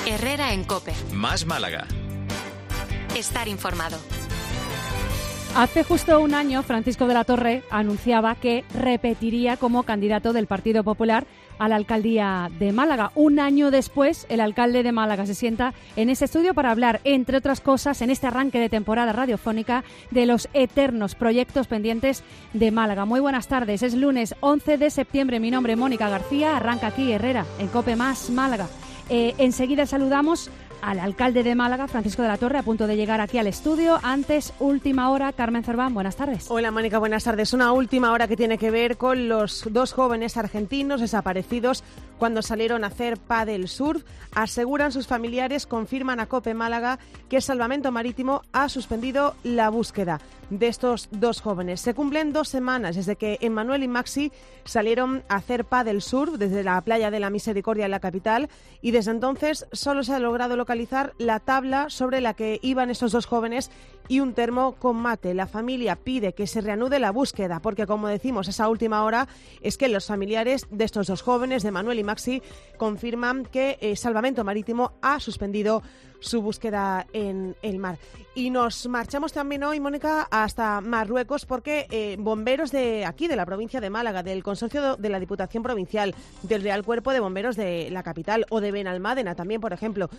Herrera en COPE. Más Málaga. Estar informado. Hace justo un año, Francisco de la Torre anunciaba que repetiría como candidato del Partido Popular a la alcaldía de Málaga. Un año después, el alcalde de Málaga se sienta en este estudio para hablar, entre otras cosas, en este arranque de temporada radiofónica, de los eternos proyectos pendientes de Málaga. Muy buenas tardes, es lunes 11 de septiembre. Mi nombre es Mónica García, arranca aquí Herrera, en COPE Más Málaga. Enseguida saludamos al alcalde de Málaga, Francisco de la Torre, a punto de llegar aquí al estudio. Antes, última hora, Carmen Cerván, buenas tardes. Hola Mónica, buenas tardes. Una última hora que tiene que ver con los dos jóvenes argentinos desaparecidos cuando salieron a hacer pádel surf. Aseguran sus familiares, confirman a COPE Málaga que Salvamento Marítimo ha suspendido la búsqueda de estos dos jóvenes. Se cumplen 2 semanas desde que Emmanuel y Maxi salieron a hacer pádel surf desde la playa de la Misericordia en la capital, y desde entonces solo se ha logrado localizar la tabla sobre la que iban estos dos jóvenes y un termo con mate. La familia pide que se reanude la búsqueda porque, como decimos, esa última hora es que los familiares de estos dos jóvenes, de Manuel y Maxi, confirman que Salvamento Marítimo ha suspendido su búsqueda en el mar. Y nos marchamos también hoy, Mónica, hasta Marruecos porque bomberos de aquí, de la provincia de Málaga, del consorcio de la Diputación Provincial, del Real Cuerpo de Bomberos de la capital o de Benalmádena también, por ejemplo,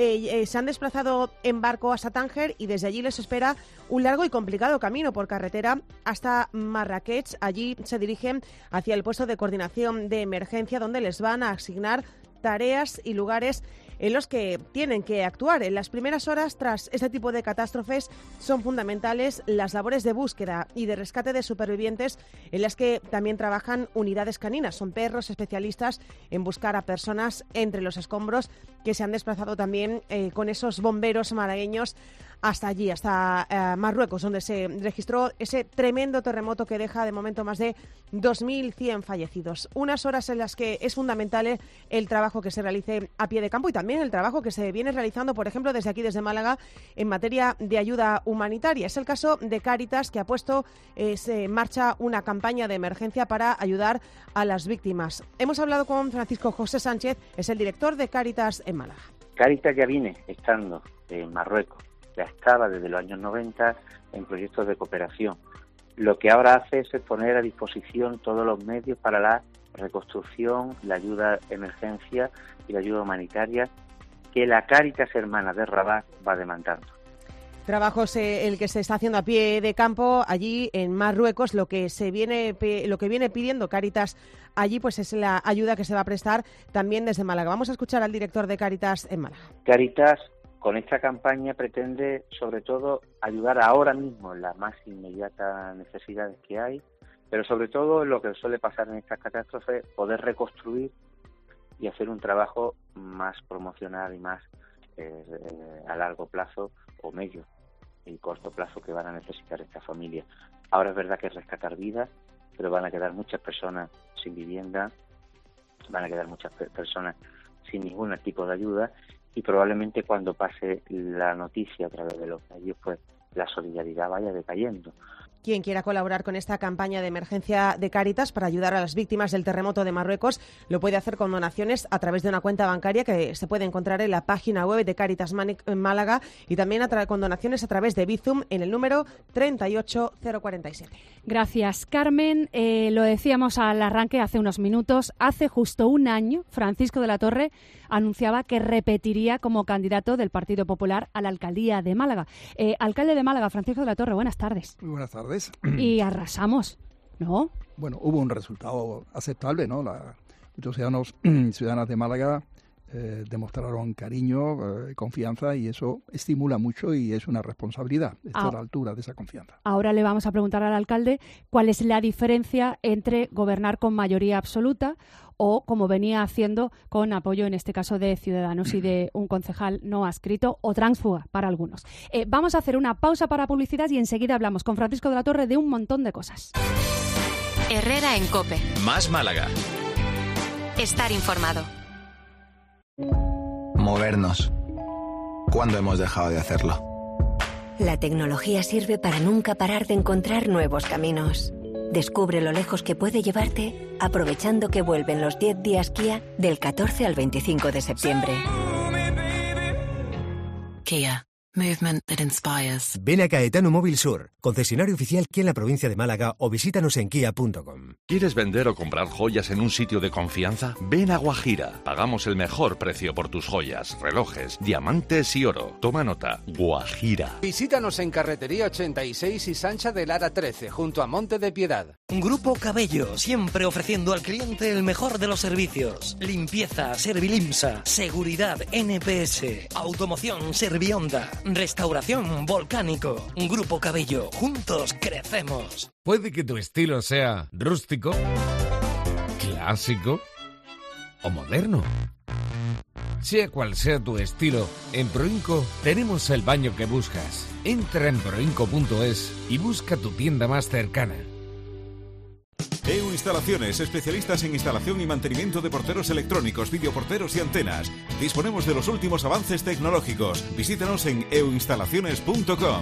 se han desplazado en barco hasta Tánger y desde allí les espera un largo y complicado camino por carretera hasta Marrakech. Allí se dirigen hacia el puesto de coordinación de emergencia, donde les van a asignar tareas y lugares en los que tienen que actuar. En las primeras horas tras este tipo de catástrofes son fundamentales las labores de búsqueda y de rescate de supervivientes, en las que también trabajan unidades caninas. Son perros especialistas en buscar a personas entre los escombros, que se han desplazado también con esos bomberos malagueños hasta allí, hasta Marruecos, donde se registró ese tremendo terremoto que deja de momento más de 2.100 fallecidos. Unas horas en las que es fundamental el trabajo que se realice a pie de campo y también el trabajo que se viene realizando, por ejemplo, desde aquí, desde Málaga, en materia de ayuda humanitaria. Es el caso de Cáritas, que ha puesto en marcha una campaña de emergencia para ayudar a las víctimas. Hemos hablado con Francisco José Sánchez, es el director de Cáritas en Málaga. Cáritas ya viene estando en Marruecos. Ya estaba desde los años 90 en proyectos de cooperación. Lo que ahora hace es poner a disposición todos los medios para la reconstrucción, la ayuda de emergencia y la ayuda humanitaria que la Cáritas Hermana de Rabat va demandando. Trabajo el que se está haciendo a pie de campo allí en Marruecos. Lo que viene pidiendo Cáritas allí, pues es la ayuda que se va a prestar también desde Málaga. Vamos a escuchar al director de Cáritas en Málaga. Cáritas, con esta campaña, pretende sobre todo ayudar ahora mismo en las más inmediatas necesidades que hay, pero sobre todo en lo que suele pasar en estas catástrofes, poder reconstruir y hacer un trabajo más promocional y más a largo plazo o medio y corto plazo que van a necesitar estas familias. Ahora es verdad que es rescatar vidas, pero van a quedar muchas personas sin vivienda, van a quedar muchas personas sin ningún tipo de ayuda, y probablemente cuando pase la noticia a través de los medios, pues la solidaridad vaya decayendo. Quien quiera colaborar con esta campaña de emergencia de Cáritas para ayudar a las víctimas del terremoto de Marruecos lo puede hacer con donaciones a través de una cuenta bancaria que se puede encontrar en la página web de Cáritas Málaga, y también con donaciones a través de Bizum en el número 38047. Gracias, Carmen. Lo decíamos al arranque hace unos minutos. Hace justo un año, Francisco de la Torre anunciaba que repetiría como candidato del Partido Popular a la alcaldía de Málaga. Alcalde de Málaga, Francisco de la Torre, buenas tardes. Muy buenas tardes. Y arrasamos, ¿no? Bueno, hubo un resultado aceptable, ¿no? Muchos ciudadanas de Málaga demostraron cariño, confianza, y eso estimula mucho y es una responsabilidad estar a la altura de esa confianza. Ahora le vamos a preguntar al alcalde cuál es la diferencia entre gobernar con mayoría absoluta o como venía haciendo con apoyo, en este caso, de Ciudadanos y de un concejal no adscrito o tránsfuga para algunos. Vamos a hacer una pausa para publicidad y enseguida hablamos con Francisco de la Torre de un montón de cosas. Herrera en COPE. Más Málaga. Estar informado. Movernos. ¿Cuándo hemos dejado de hacerlo? La tecnología sirve para nunca parar de encontrar nuevos caminos. Descubre lo lejos que puede llevarte aprovechando que vuelven los 10 días Kia del 14 al 25 de septiembre. Kia. Movement that inspires. Ven a Caetano Móvil Sur, concesionario oficial Kia en la provincia de Málaga, o visítanos en kia.com. ¿Quieres vender o comprar joyas en un sitio de confianza? Ven a Guajira. Pagamos el mejor precio por tus joyas, relojes, diamantes y oro. Toma nota. Guajira. Visítanos en Carretería 86 y Sancha de Lara 13, junto a Monte de Piedad. Grupo Cabello, siempre ofreciendo al cliente el mejor de los servicios. Limpieza, Servilimsa, seguridad, NPS, automoción, Servionda. Restauración Volcánico. Grupo Cabello. Juntos crecemos. Puede que tu estilo sea rústico, clásico o moderno. Sea cual sea tu estilo, en Proinco tenemos el baño que buscas. Entra en proinco.es y busca tu tienda más cercana. EU Instalaciones, especialistas en instalación y mantenimiento de porteros electrónicos, videoporteros y antenas. Disponemos de los últimos avances tecnológicos. Visítanos en euinstalaciones.com.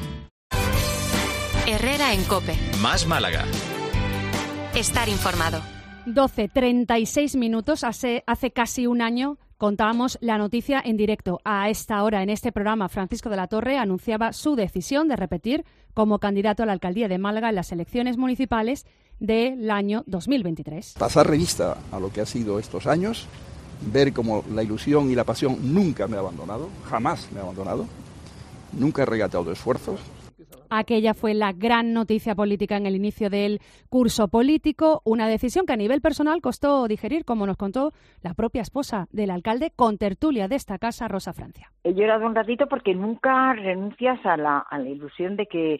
Herrera en COPE. Más Málaga. Estar informado. 12:36 minutos. Hace casi un año contábamos la noticia en directo. A esta hora, en este programa, Francisco de la Torre anunciaba su decisión de repetir como candidato a la alcaldía de Málaga en las elecciones municipales del año 2023. Pasar revista a lo que ha sido estos años, ver cómo la ilusión y la pasión nunca me ha abandonado, jamás me ha abandonado, nunca he regateado esfuerzos. Aquella fue la gran noticia política en el inicio del curso político, una decisión que a nivel personal costó digerir, como nos contó la propia esposa del alcalde, contertulia de esta casa, Rosa Francia. He llorado un ratito porque nunca renuncias a la ilusión de que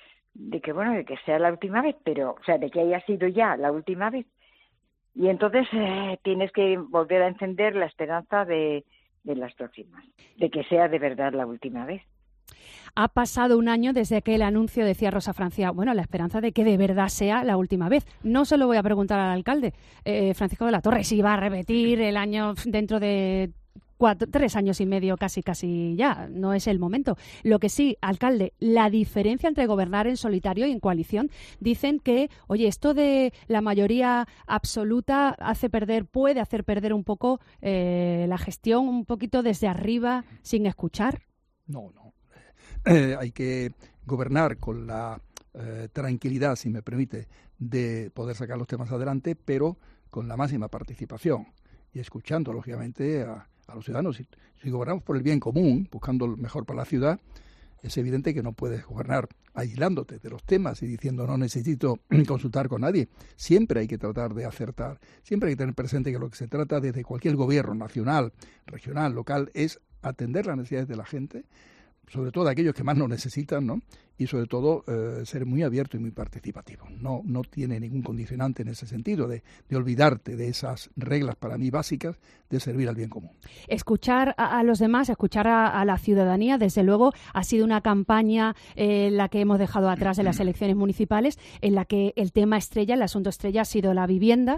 sea la última vez, pero, o sea, de que haya sido ya la última vez. Y entonces tienes que volver a encender la esperanza de las próximas, de que sea de verdad la última vez. Ha pasado un año desde aquel anuncio, decía Rosa Francia, la esperanza de que de verdad sea la última vez. No se lo voy a preguntar al alcalde, Francisco de la Torre, si va a repetir el año dentro de 3 años y medio, casi ya, no es el momento. Lo que sí, alcalde, la diferencia entre gobernar en solitario y en coalición, dicen que, esto de la mayoría absoluta puede hacer perder un poco la gestión, un poquito desde arriba, sin escuchar. No. Hay que gobernar con la tranquilidad, si me permite, de poder sacar los temas adelante, pero con la máxima participación y escuchando, lógicamente, a los ciudadanos. Si gobernamos por el bien común, buscando lo mejor para la ciudad, es evidente que no puedes gobernar aislándote de los temas y diciendo no necesito consultar con nadie. Siempre hay que tratar de acertar, siempre hay que tener presente que lo que se trata desde cualquier gobierno nacional, regional, local, es atender las necesidades de la gente, sobre todo de aquellos que más lo necesitan, ¿no? Y sobre todo ser muy abierto y muy participativo. No tiene ningún condicionante en ese sentido de olvidarte de esas reglas para mí básicas de servir al bien común. Escuchar a los demás, escuchar a la ciudadanía, desde luego ha sido una campaña la que hemos dejado atrás de las elecciones municipales, en la que el tema estrella, el asunto estrella ha sido la vivienda.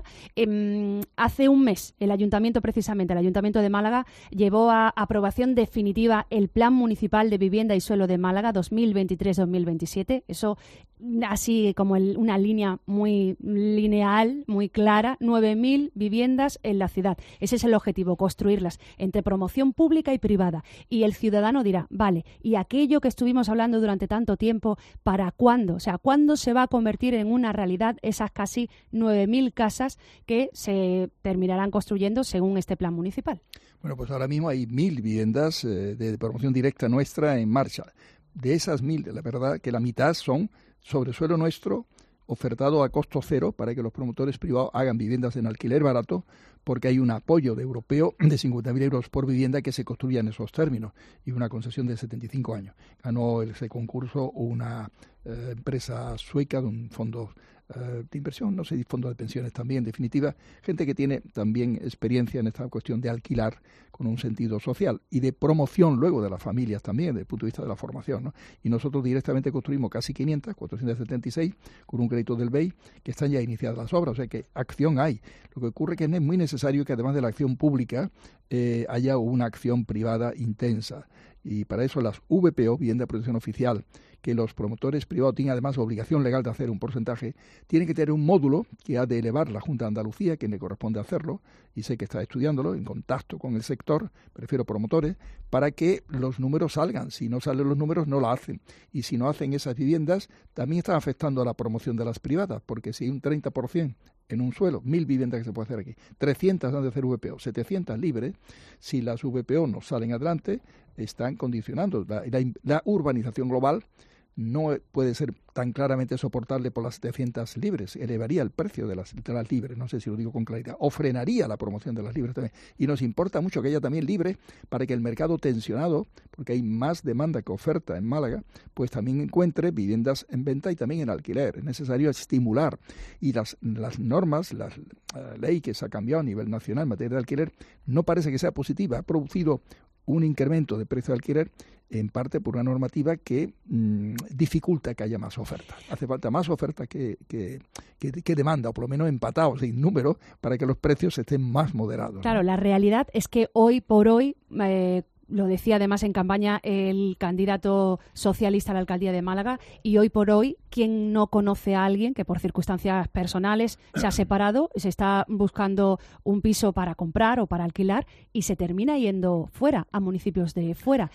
Hace un mes el Ayuntamiento de Málaga llevó a aprobación definitiva el Plan Municipal de Vivienda y Suelo de Málaga 2023-2027. Eso así como una línea muy lineal, muy clara, 9.000 viviendas en la ciudad. Ese es el objetivo, construirlas entre promoción pública y privada. Y el ciudadano dirá, vale, ¿y aquello que estuvimos hablando durante tanto tiempo, para cuándo? O sea, ¿cuándo se va a convertir en una realidad esas casi 9.000 casas que se terminarán construyendo según este plan municipal? Bueno, pues ahora mismo hay 1.000 viviendas de promoción directa nuestra en marcha. De esas 1.000, la verdad que la mitad son sobre suelo nuestro, ofertado a costo cero para que los promotores privados hagan viviendas en alquiler barato, porque hay un apoyo de europeo de 50.000 euros por vivienda que se construya en esos términos y una concesión de 75 años. Ganó ese concurso una empresa sueca de un fondo de inversión, no sé, fondo de pensiones también, en definitiva, gente que tiene también experiencia en esta cuestión de alquilar con un sentido social y de promoción luego de las familias también, desde el punto de vista de la formación, ¿no? Y nosotros directamente construimos casi 500, 476, con un crédito del BEI, que están ya iniciadas las obras, o sea que acción hay. Lo que ocurre es que es muy necesario que además de la acción pública haya una acción privada intensa. Y para eso las VPO, Vivienda de Protección Oficial, que los promotores privados tienen además obligación legal de hacer un porcentaje, tienen que tener un módulo que ha de elevar la Junta de Andalucía, que le corresponde hacerlo, y sé que está estudiándolo, en contacto con el sector, prefiero promotores, para que los números salgan. Si no salen los números, no la hacen. Y si no hacen esas viviendas, también están afectando a la promoción de las privadas, porque si hay un 30% en un suelo, 1.000 viviendas que se puede hacer aquí, 300 han de hacer VPO, 700 libres, si las VPO no salen adelante, están condicionando la urbanización global. No puede ser tan claramente soportable por las 700 libres, elevaría el precio de las libres, no sé si lo digo con claridad, o frenaría la promoción de las libres también. Y nos importa mucho que haya también libres para que el mercado tensionado, porque hay más demanda que oferta en Málaga, pues también encuentre viviendas en venta y también en alquiler. Es necesario estimular. Y las normas, la ley que se ha cambiado a nivel nacional en materia de alquiler, no parece que sea positiva. Ha producido un incremento de precio de alquiler en parte por una normativa que dificulta que haya más oferta. Hace falta más oferta que demanda, o por lo menos empatados en número, para que los precios estén más moderados. Claro, ¿no? La realidad es que hoy por hoy, lo decía además en campaña el candidato socialista a la alcaldía de Málaga, y hoy por hoy, ¿quién no conoce a alguien que por circunstancias personales se ha separado, se está buscando un piso para comprar o para alquilar y se termina yendo fuera, a municipios de fuera?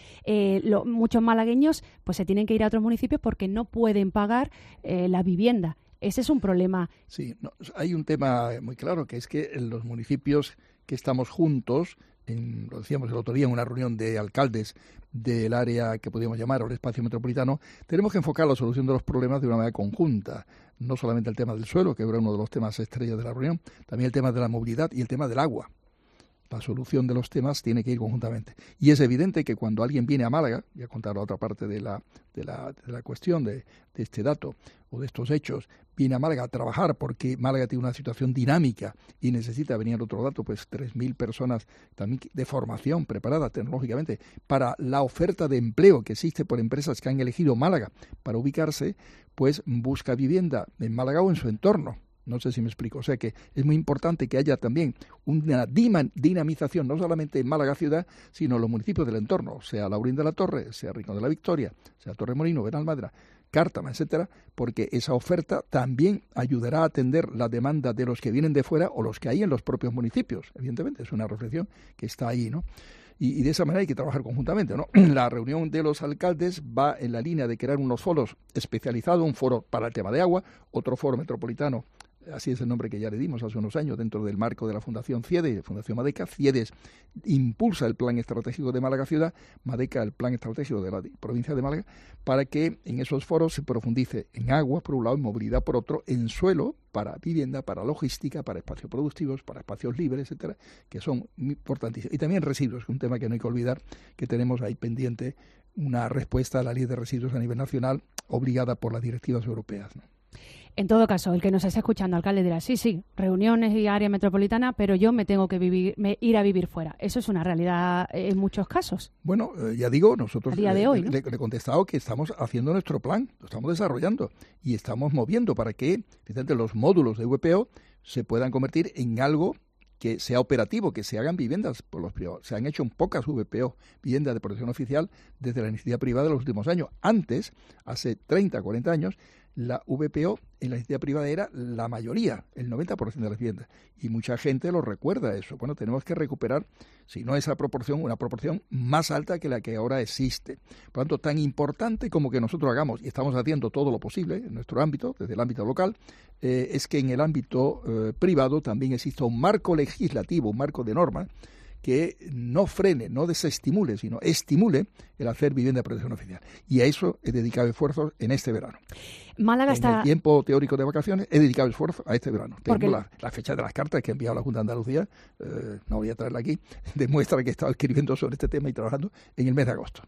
Muchos malagueños pues se tienen que ir a otros municipios porque no pueden pagar la vivienda. Ese es un problema. Sí, hay un tema muy claro, que es que en los municipios que estamos juntos, lo decíamos el otro día en una reunión de alcaldes del área que podríamos llamar ahora espacio metropolitano, tenemos que enfocar la solución de los problemas de una manera conjunta. No solamente el tema del suelo, que era uno de los temas estrellas de la reunión, también el tema de la movilidad y el tema del agua. La solución de los temas tiene que ir conjuntamente. Y es evidente que cuando alguien viene a Málaga, y a contar la otra parte de la cuestión de este dato o de estos hechos, viene a Málaga a trabajar porque Málaga tiene una situación dinámica y necesita, venía el otro dato, pues 3.000 personas también de formación preparada tecnológicamente para la oferta de empleo que existe por empresas que han elegido Málaga para ubicarse, pues busca vivienda en Málaga o en su entorno. No sé si me explico. O sea que es muy importante que haya también una dinamización, no solamente en Málaga ciudad, sino en los municipios del entorno, sea Laurín de la Torre, sea Rincón de la Victoria, sea Torremolinos, Benalmádena, Cártama, etcétera, porque esa oferta también ayudará a atender la demanda de los que vienen de fuera o los que hay en los propios municipios. Evidentemente, es una reflexión que está ahí, ¿no? Y de esa manera hay que trabajar conjuntamente, ¿no? La reunión de los alcaldes va en la línea de crear unos foros especializados, un foro para el tema de agua, otro foro metropolitano, así es el nombre que ya le dimos hace unos años, dentro del marco de la Fundación CIEDES, Fundación Madeca. CIEDES impulsa el Plan Estratégico de Málaga Ciudad, Madeca el Plan Estratégico de la provincia de Málaga, para que en esos foros se profundice en agua, por un lado, en movilidad, por otro, en suelo, para vivienda, para logística, para espacios productivos, para espacios libres, etcétera, que son importantísimos. Y también residuos, que es un tema que no hay que olvidar, que tenemos ahí pendiente una respuesta a la ley de residuos a nivel nacional, obligada por las directivas europeas, ¿no? En todo caso, el que nos está escuchando, alcalde, dirá, sí, reuniones y área metropolitana, pero yo me tengo que ir a vivir fuera. Eso es una realidad en muchos casos. Bueno, ya digo, nosotros a día de hoy, ¿no? le he contestado que estamos haciendo nuestro plan, lo estamos desarrollando y estamos moviendo para que los módulos de VPO se puedan convertir en algo que sea operativo, que se hagan viviendas por los privados. Se han hecho pocas VPO, viviendas de protección oficial, desde la iniciativa privada de los últimos años. Antes, hace 30, 40 años, la VPO en la iniciativa privada era la mayoría, el 90% de las viviendas. Y mucha gente lo recuerda eso. Bueno, tenemos que recuperar, si no esa proporción, una proporción más alta que la que ahora existe. Por lo tanto, tan importante como que nosotros hagamos, y estamos haciendo todo lo posible en nuestro ámbito, desde el ámbito local, es que en el ámbito privado también exista un marco legislativo, un marco de normas, que no frene, no desestimule, sino estimule el hacer vivienda de protección oficial. Y a eso he dedicado esfuerzos en este verano. Málaga en el tiempo teórico de vacaciones he dedicado esfuerzo a este verano. Tengo la fecha de las cartas que ha enviado la Junta de Andalucía, no voy a traerla aquí, demuestra que he estado escribiendo sobre este tema y trabajando en el mes de agosto.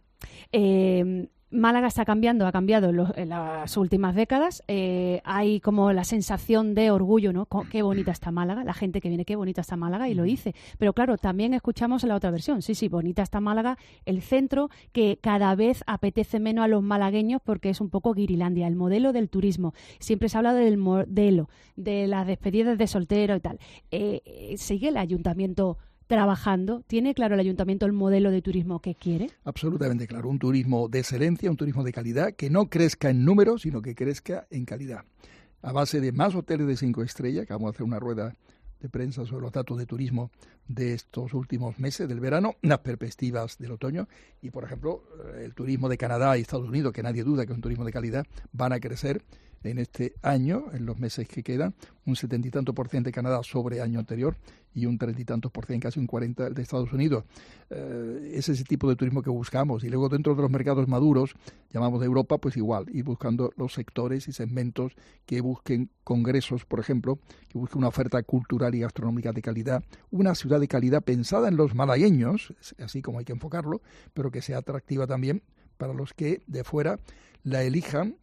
Málaga ha cambiado en las últimas décadas. Hay como la sensación de orgullo, ¿no? Qué bonita está Málaga, la gente que viene, qué bonita está Málaga, y lo dice. Pero claro, también escuchamos la otra versión. Sí, bonita está Málaga, el centro, que cada vez apetece menos a los malagueños porque es un poco Guirilandia, el modelo del turismo. Siempre se ha hablado del modelo, de las despedidas de soltero y tal. Sigue el ayuntamiento trabajando? ¿Tiene claro el Ayuntamiento el modelo de turismo que quiere? Absolutamente claro. Un turismo de excelencia, un turismo de calidad, que no crezca en número, sino que crezca en calidad. A base de más hoteles de 5 estrellas, que vamos a hacer una rueda de prensa sobre los datos de turismo de estos últimos meses del verano, las perspectivas del otoño y, por ejemplo, el turismo de Canadá y Estados Unidos, que nadie duda que es un turismo de calidad, van a crecer en este año, en los meses que quedan, un 70 y tanto % de Canadá sobre año anterior y un 30 y tantos %, casi un 40 de Estados Unidos. Es ese tipo de turismo que buscamos. Y luego dentro de los mercados maduros, llamamos de Europa, pues igual, ir buscando los sectores y segmentos que busquen congresos, por ejemplo, que busquen una oferta cultural y gastronómica de calidad, una ciudad de calidad pensada en los malagueños, así como hay que enfocarlo, pero que sea atractiva también para los que de fuera la elijan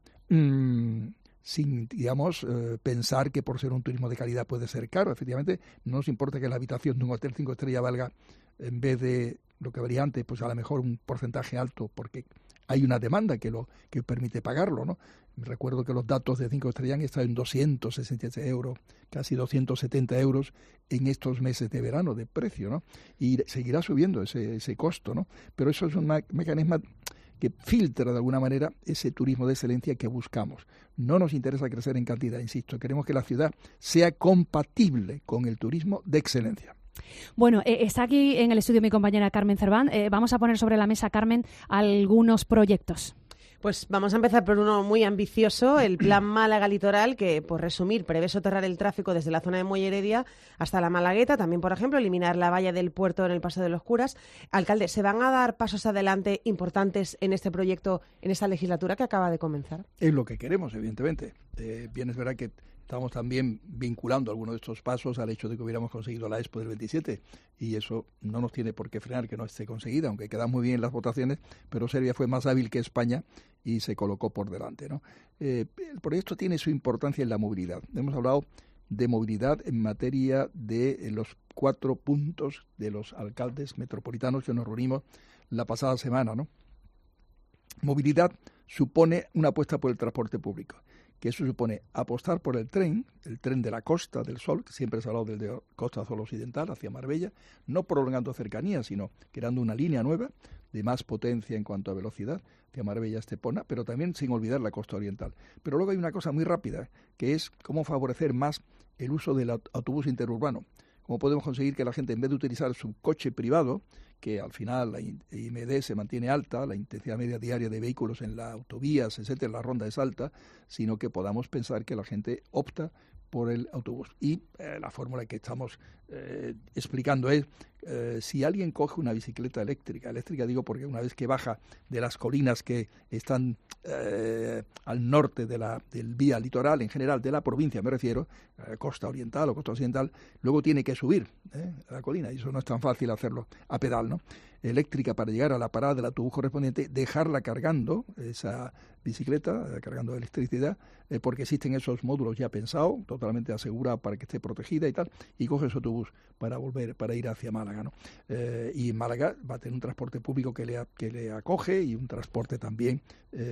sin, digamos, pensar que por ser un turismo de calidad puede ser caro. Efectivamente, no nos importa que la habitación de un hotel 5 estrellas valga, en vez de lo que valía antes, pues a lo mejor un porcentaje alto, porque hay una demanda que permite pagarlo, ¿no? Recuerdo que los datos de 5 estrellas han estado en 266 euros, casi 270 euros en estos meses de verano de precio, ¿no? Y seguirá subiendo ese costo, ¿no? Pero eso es un mecanismo que filtra de alguna manera ese turismo de excelencia que buscamos. No nos interesa crecer en cantidad, insisto, queremos que la ciudad sea compatible con el turismo de excelencia. Bueno, está aquí en el estudio mi compañera Carmen Cerván. Vamos a poner sobre la mesa, Carmen, algunos proyectos. Pues vamos a empezar por uno muy ambicioso, el Plan Málaga Litoral, que, por resumir, prevé soterrar el tráfico desde la zona de Muelle Heredia hasta la Malagueta. También, por ejemplo, eliminar la valla del puerto en el Paso de los Curas. Alcalde, ¿se van a dar pasos adelante importantes en este proyecto, en esta legislatura que acaba de comenzar? Es lo que queremos, evidentemente. Bien, es verdad que estamos también vinculando algunos de estos pasos al hecho de que hubiéramos conseguido la Expo del 27 y eso no nos tiene por qué frenar que no esté conseguida, aunque quedan muy bien las votaciones, pero Serbia fue más hábil que España y se colocó por delante, ¿no? El proyecto tiene su importancia en la movilidad. Hemos hablado de movilidad en materia de los 4 puntos de los alcaldes metropolitanos que nos reunimos la pasada semana, ¿no? Movilidad supone una apuesta por el transporte público, que eso supone apostar por el tren de la Costa del Sol, que siempre se ha hablado del de Costa Sol Occidental hacia Marbella, no prolongando cercanías, sino creando una línea nueva de más potencia en cuanto a velocidad hacia Marbella Estepona, pero también sin olvidar la Costa Oriental. Pero luego hay una cosa muy rápida, que es cómo favorecer más el uso del autobús interurbano. Cómo podemos conseguir que la gente, en vez de utilizar su coche privado, que al final la IMD se mantiene alta, la intensidad media diaria de vehículos en las autovías, etcétera, la ronda es alta, sino que podamos pensar que la gente opta por el autobús. Y la fórmula que estamos explicando es, si alguien coge una bicicleta eléctrica digo porque una vez que baja de las colinas que están al norte del vía litoral, en general de la provincia me refiero, costa oriental o costa occidental, luego tiene que subir a la colina, y eso no es tan fácil hacerlo a pedal, ¿no? Eléctrica, para llegar a la parada del autobús correspondiente, dejarla cargando, esa bicicleta, cargando electricidad, porque existen esos módulos ya pensados, totalmente asegurados para que esté protegida y tal, y coge su autobús para ir hacia Málaga, ¿no? Y Málaga va a tener un transporte público que le acoge y un transporte también,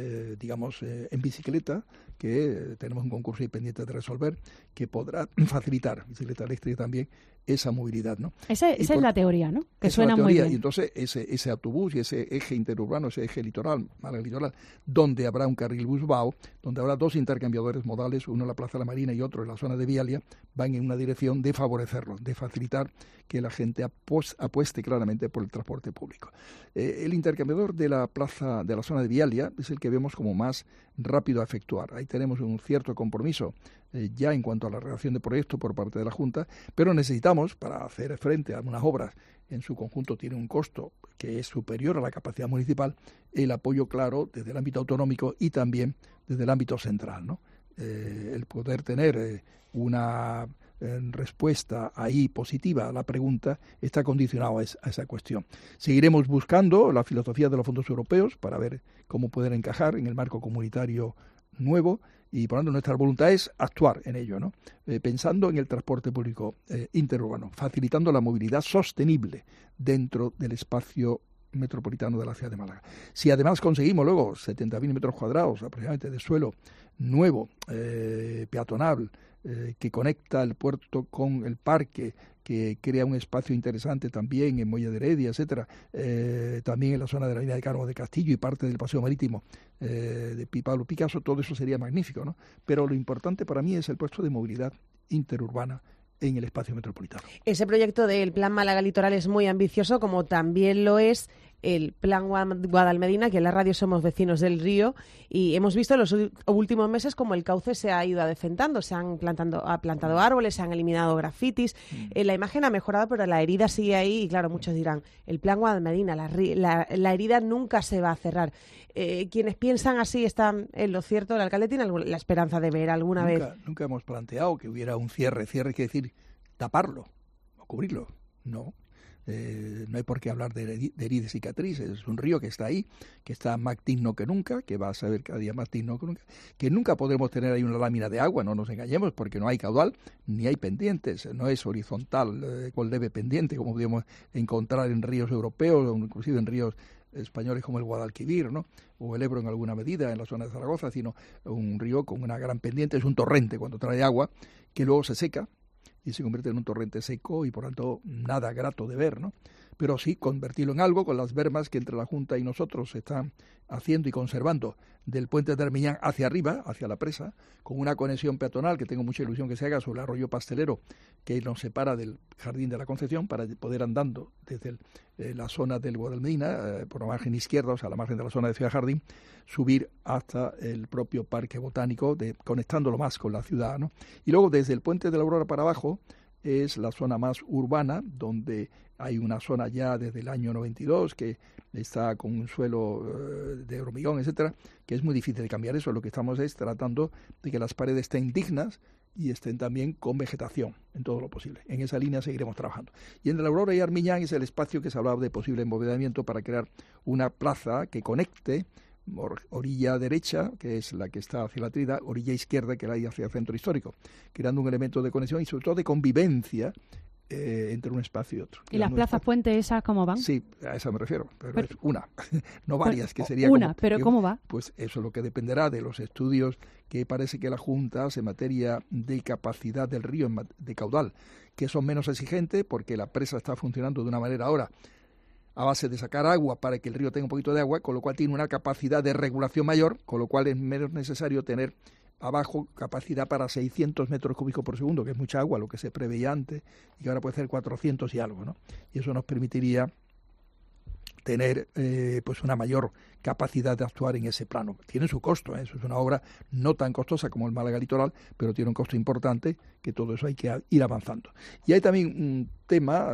en bicicleta, que tenemos un concurso ahí pendiente de resolver, que podrá facilitar, bicicleta eléctrica también, esa movilidad, ¿no? Esa es la teoría, ¿no? Que suena muy bien. Y entonces ese autobús y ese eje interurbano, ese eje litoral, Málaga Litoral, donde habrá un carril Busbao, donde habrá 2 intercambiadores modales, uno en la Plaza de la Marina y otro en la zona de Vialia, van en una dirección de favorecerlo, de facilitar que la gente apueste claramente por el transporte público. El intercambiador de la plaza, de la zona de Vialia, es el que vemos como más rápido a efectuar. Ahí tenemos un cierto compromiso ya en cuanto a la redacción de proyecto por parte de la Junta, pero necesitamos, para hacer frente a unas obras en su conjunto tiene un costo que es superior a la capacidad municipal, el apoyo claro desde el ámbito autonómico y también desde el ámbito central, ¿no? El poder tener una respuesta ahí positiva a la pregunta está condicionado a esa cuestión. Seguiremos buscando la filosofía de los fondos europeos para ver cómo poder encajar en el marco comunitario nuevo, y por lo tanto nuestra voluntad es actuar en ello, ¿no? Pensando en el transporte público interurbano, facilitando la movilidad sostenible dentro del espacio metropolitano de la ciudad de Málaga. Si además conseguimos luego 70.000 metros cuadrados aproximadamente de suelo nuevo, peatonal, que conecta el puerto con el parque, que crea un espacio interesante también en Moya de Heredia, etcétera, también en la zona de la línea de Carmo de Castillo y parte del paseo marítimo de Pablo Picasso, todo eso sería magnífico, ¿no? Pero lo importante para mí es el puesto de movilidad interurbana en el espacio metropolitano. Ese proyecto del Plan Málaga Litoral es muy ambicioso, como también lo es el Plan Guadalmedina, que en la radio somos vecinos del río, y hemos visto en los últimos meses como el cauce se ha ido adecentando, ha plantado árboles, se han eliminado grafitis, la imagen ha mejorado, pero la herida sigue ahí, y claro, muchos dirán, el Plan Guadalmedina, la herida nunca se va a cerrar. Quienes piensan así están en lo cierto. El alcalde tiene la esperanza de ver alguna vez. Nunca hemos planteado que hubiera un cierre. Cierre quiere decir taparlo o cubrirlo. No. No hay por qué hablar de heridas y cicatrices. Es un río que está ahí, que está más digno que nunca, que va a ser cada día más digno que nunca podremos tener ahí una lámina de agua, no nos engañemos, porque no hay caudal ni hay pendientes, no es horizontal con leve pendiente, como podemos encontrar en ríos europeos o inclusive en ríos españoles como el Guadalquivir, ¿no? O el Ebro en alguna medida en la zona de Zaragoza, sino un río con una gran pendiente. Es un torrente cuando trae agua que luego se seca y se convierte en un torrente seco y por tanto nada grato de ver, ¿no? Pero sí convertirlo en algo con las bermas que entre la Junta y nosotros se están haciendo y conservando del puente de Armiñán hacia arriba, hacia la presa, con una conexión peatonal que tengo mucha ilusión que se haga sobre el arroyo Pastelero que nos separa del Jardín de la Concepción para poder andando desde la zona del Guadalmedina, por la margen izquierda, o sea, la margen de la zona de Ciudad Jardín, subir hasta el propio Parque Botánico, conectándolo más con la ciudad, ¿no? Y luego desde el puente de la Aurora para abajo es la zona más urbana, donde hay una zona ya desde el año 92 que está con un suelo de hormigón, etcétera, que es muy difícil de cambiar eso. Lo que estamos es tratando de que las paredes estén dignas y estén también con vegetación en todo lo posible. En esa línea seguiremos trabajando. Y en la Aurora y Armiñán es el espacio que se hablaba de posible embovedamiento para crear una plaza que conecte orilla derecha, que es la que está hacia la Trida, orilla izquierda, que la hay hacia el centro histórico, creando un elemento de conexión y sobre todo de convivencia entre un espacio y otro. ¿Y las plazas puente esas cómo van? Sí, a esa me refiero, pero es una, no varias, que sería una, pero ¿cómo va? Pues eso es lo que dependerá de los estudios que parece que la Junta hace en materia de capacidad del río, de caudal, que son menos exigentes porque la presa está funcionando de una manera ahora a base de sacar agua para que el río tenga un poquito de agua, con lo cual tiene una capacidad de regulación mayor, con lo cual es menos necesario tener abajo capacidad para 600 metros cúbicos por segundo, que es mucha agua, lo que se preveía antes, y que ahora puede ser 400 y algo, ¿no? Y eso nos permitiría tener pues una mayor capacidad de actuar en ese plano. Tiene su costo, eso es una obra no tan costosa como el Málaga Litoral, pero tiene un costo importante, que todo eso hay que ir avanzando. Y hay también un tema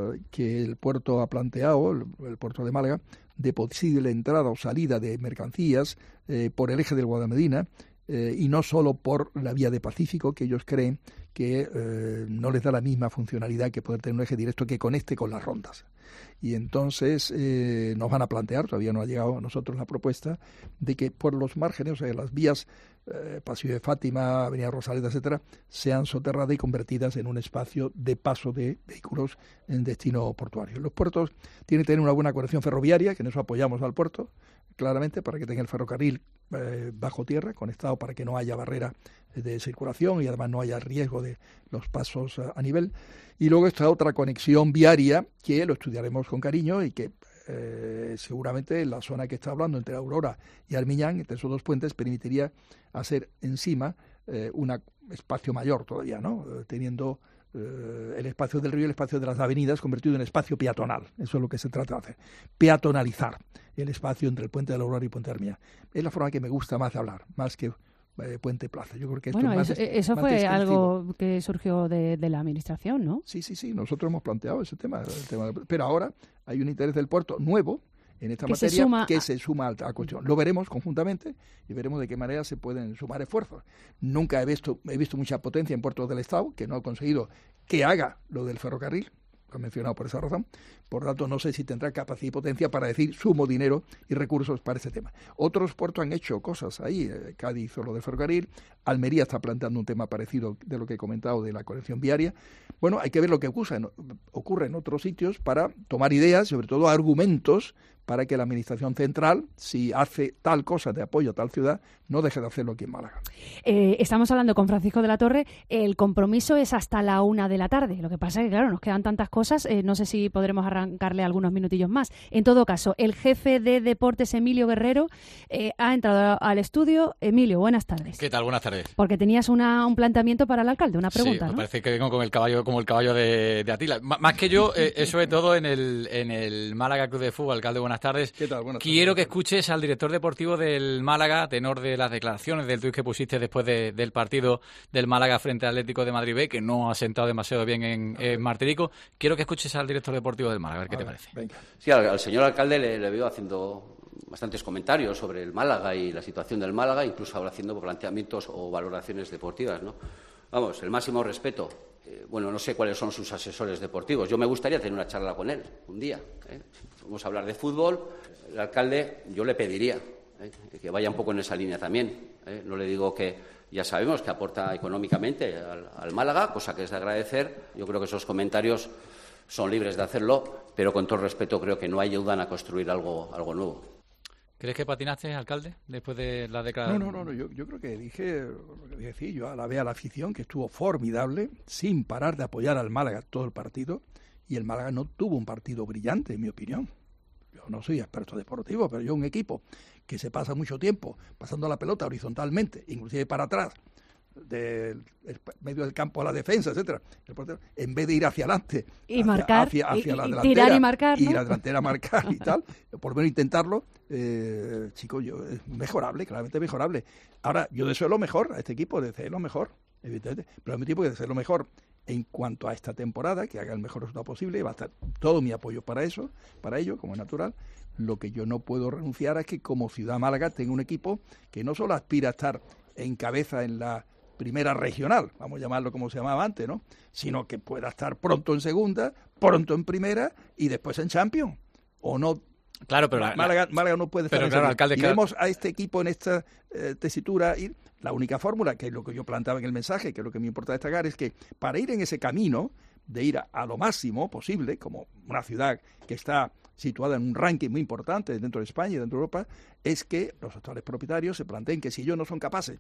que el puerto ha planteado, el puerto de Málaga, de posible entrada o salida de mercancías por el eje del Guadalmedina, y no solo por la vía de Pacífico, que ellos creen que no les da la misma funcionalidad que poder tener un eje directo que conecte con las rondas. Y entonces nos van a plantear, todavía no ha llegado a nosotros la propuesta, de que por los márgenes, o sea, las vías Paseo de Fátima, Avenida Rosaleda, etcétera, sean soterradas y convertidas en un espacio de paso de vehículos en destino portuario. Los puertos tienen que tener una buena conexión ferroviaria, que en eso apoyamos al puerto, claramente, para que tenga el ferrocarril bajo tierra, conectado para que no haya barrera de circulación y además no haya riesgo de los pasos a nivel. Y luego está otra conexión viaria que lo estudiaremos con cariño y que seguramente en la zona que está hablando entre Aurora y Armiñán, entre esos dos puentes, permitiría hacer encima un espacio mayor todavía, ¿no? Teniendo el espacio del río, el espacio de las avenidas convertido en espacio peatonal. Eso es lo que se trata de hacer, peatonalizar el espacio entre el puente de la Aurora y el puente de Armiñán. Es la forma que me gusta más de hablar, más que puente plaza. Yo creo que esto bueno, es más eso más fue descriptivo. algo que surgió de la administración, ¿no? Sí, nosotros hemos planteado ese tema, pero ahora hay un interés del puerto nuevo en esta materia que se suma a la cuestión. Lo veremos conjuntamente y veremos de qué manera se pueden sumar esfuerzos. Nunca he visto mucha potencia en puertos del Estado que no ha conseguido que haga lo del ferrocarril, lo he mencionado por esa razón. Por lo tanto, no sé si tendrá capacidad y potencia para decir sumo dinero y recursos para ese tema. Otros puertos han hecho cosas ahí. Cádiz hizo lo del ferrocarril, Almería está planteando un tema parecido de lo que he comentado de la conexión viaria. Bueno, hay que ver lo que ocurre en otros sitios para tomar ideas, sobre todo argumentos, para que la Administración central, si hace tal cosa de apoyo a tal ciudad, no deje de hacerlo aquí en Málaga. Estamos hablando con Francisco de la Torre. El compromiso es hasta la 1 de la tarde. Lo que pasa es que, claro, nos quedan tantas cosas. No sé si podremos arrancarle algunos minutillos más. En todo caso, el jefe de deportes, Emilio Guerrero, ha entrado al estudio. Emilio, buenas tardes. ¿Qué tal? Buenas tardes. Porque tenías un planteamiento para el alcalde, una pregunta, sí, ¿no? Parece que vengo con el caballo, como el caballo de Atila. Más que yo, sobre todo en el Málaga Club de Fútbol. Alcalde, buenas tardes. ¿Qué tal? Buenas Quiero tardes. que escuches al director deportivo del Málaga, tenor de las declaraciones del tuit que pusiste después del partido del Málaga frente al Atlético de Madrid B, que no ha sentado demasiado bien en Martirico. Quiero que escuches al director deportivo del Málaga, a ver qué te parece. Venga. Sí, al señor alcalde le veo haciendo bastantes comentarios sobre el Málaga y la situación del Málaga, incluso ahora haciendo planteamientos o valoraciones deportivas, ¿no? Vamos, el máximo respeto. Bueno, no sé cuáles son sus asesores deportivos. Yo me gustaría tener una charla con él un día. Vamos a hablar de fútbol. El alcalde, yo le pediría que vaya un poco en esa línea también. No le digo que ya sabemos que aporta económicamente al Málaga, cosa que es de agradecer. Yo creo que esos comentarios son libres de hacerlo, pero con todo respeto creo que no ayudan a construir algo nuevo. ¿Crees que patinaste, alcalde, después de la declaración? No. Yo creo que dije lo que decía. Yo alabé a la afición, que estuvo formidable, sin parar de apoyar al Málaga todo el partido, y el Málaga no tuvo un partido brillante, en mi opinión. Yo no soy experto deportivo, pero yo un equipo que se pasa mucho tiempo pasando la pelota horizontalmente, inclusive para atrás, del medio del campo a la defensa, etcétera, en vez de ir hacia adelante y marcar, hacia la delantera, tirar y marcar, ¿no? Y la delantera marcar y tal, por lo menos intentarlo, chicos, es mejorable, claramente mejorable. Ahora, yo deseo lo mejor a este equipo, deseo lo mejor, evidentemente, pero a mi equipo deseo lo mejor en cuanto a esta temporada, que haga el mejor resultado posible, va a estar todo mi apoyo para ello, como es natural. Lo que yo no puedo renunciar es que como ciudad Málaga tenga un equipo que no solo aspira a estar en cabeza en la primera regional, vamos a llamarlo como se llamaba antes, ¿no? Sino que pueda estar pronto en segunda, pronto en primera y después en Champions. O no. Claro, pero Málaga no puede estar. Pero claro, alcalde, y vemos a este equipo en esta tesitura ir. La única fórmula, que es lo que yo planteaba en el mensaje, que es lo que me importa destacar, es que para ir en ese camino de ir a lo máximo posible, como una ciudad que está situada en un ranking muy importante dentro de España y dentro de Europa, es que los actuales propietarios se planteen que si ellos no son capaces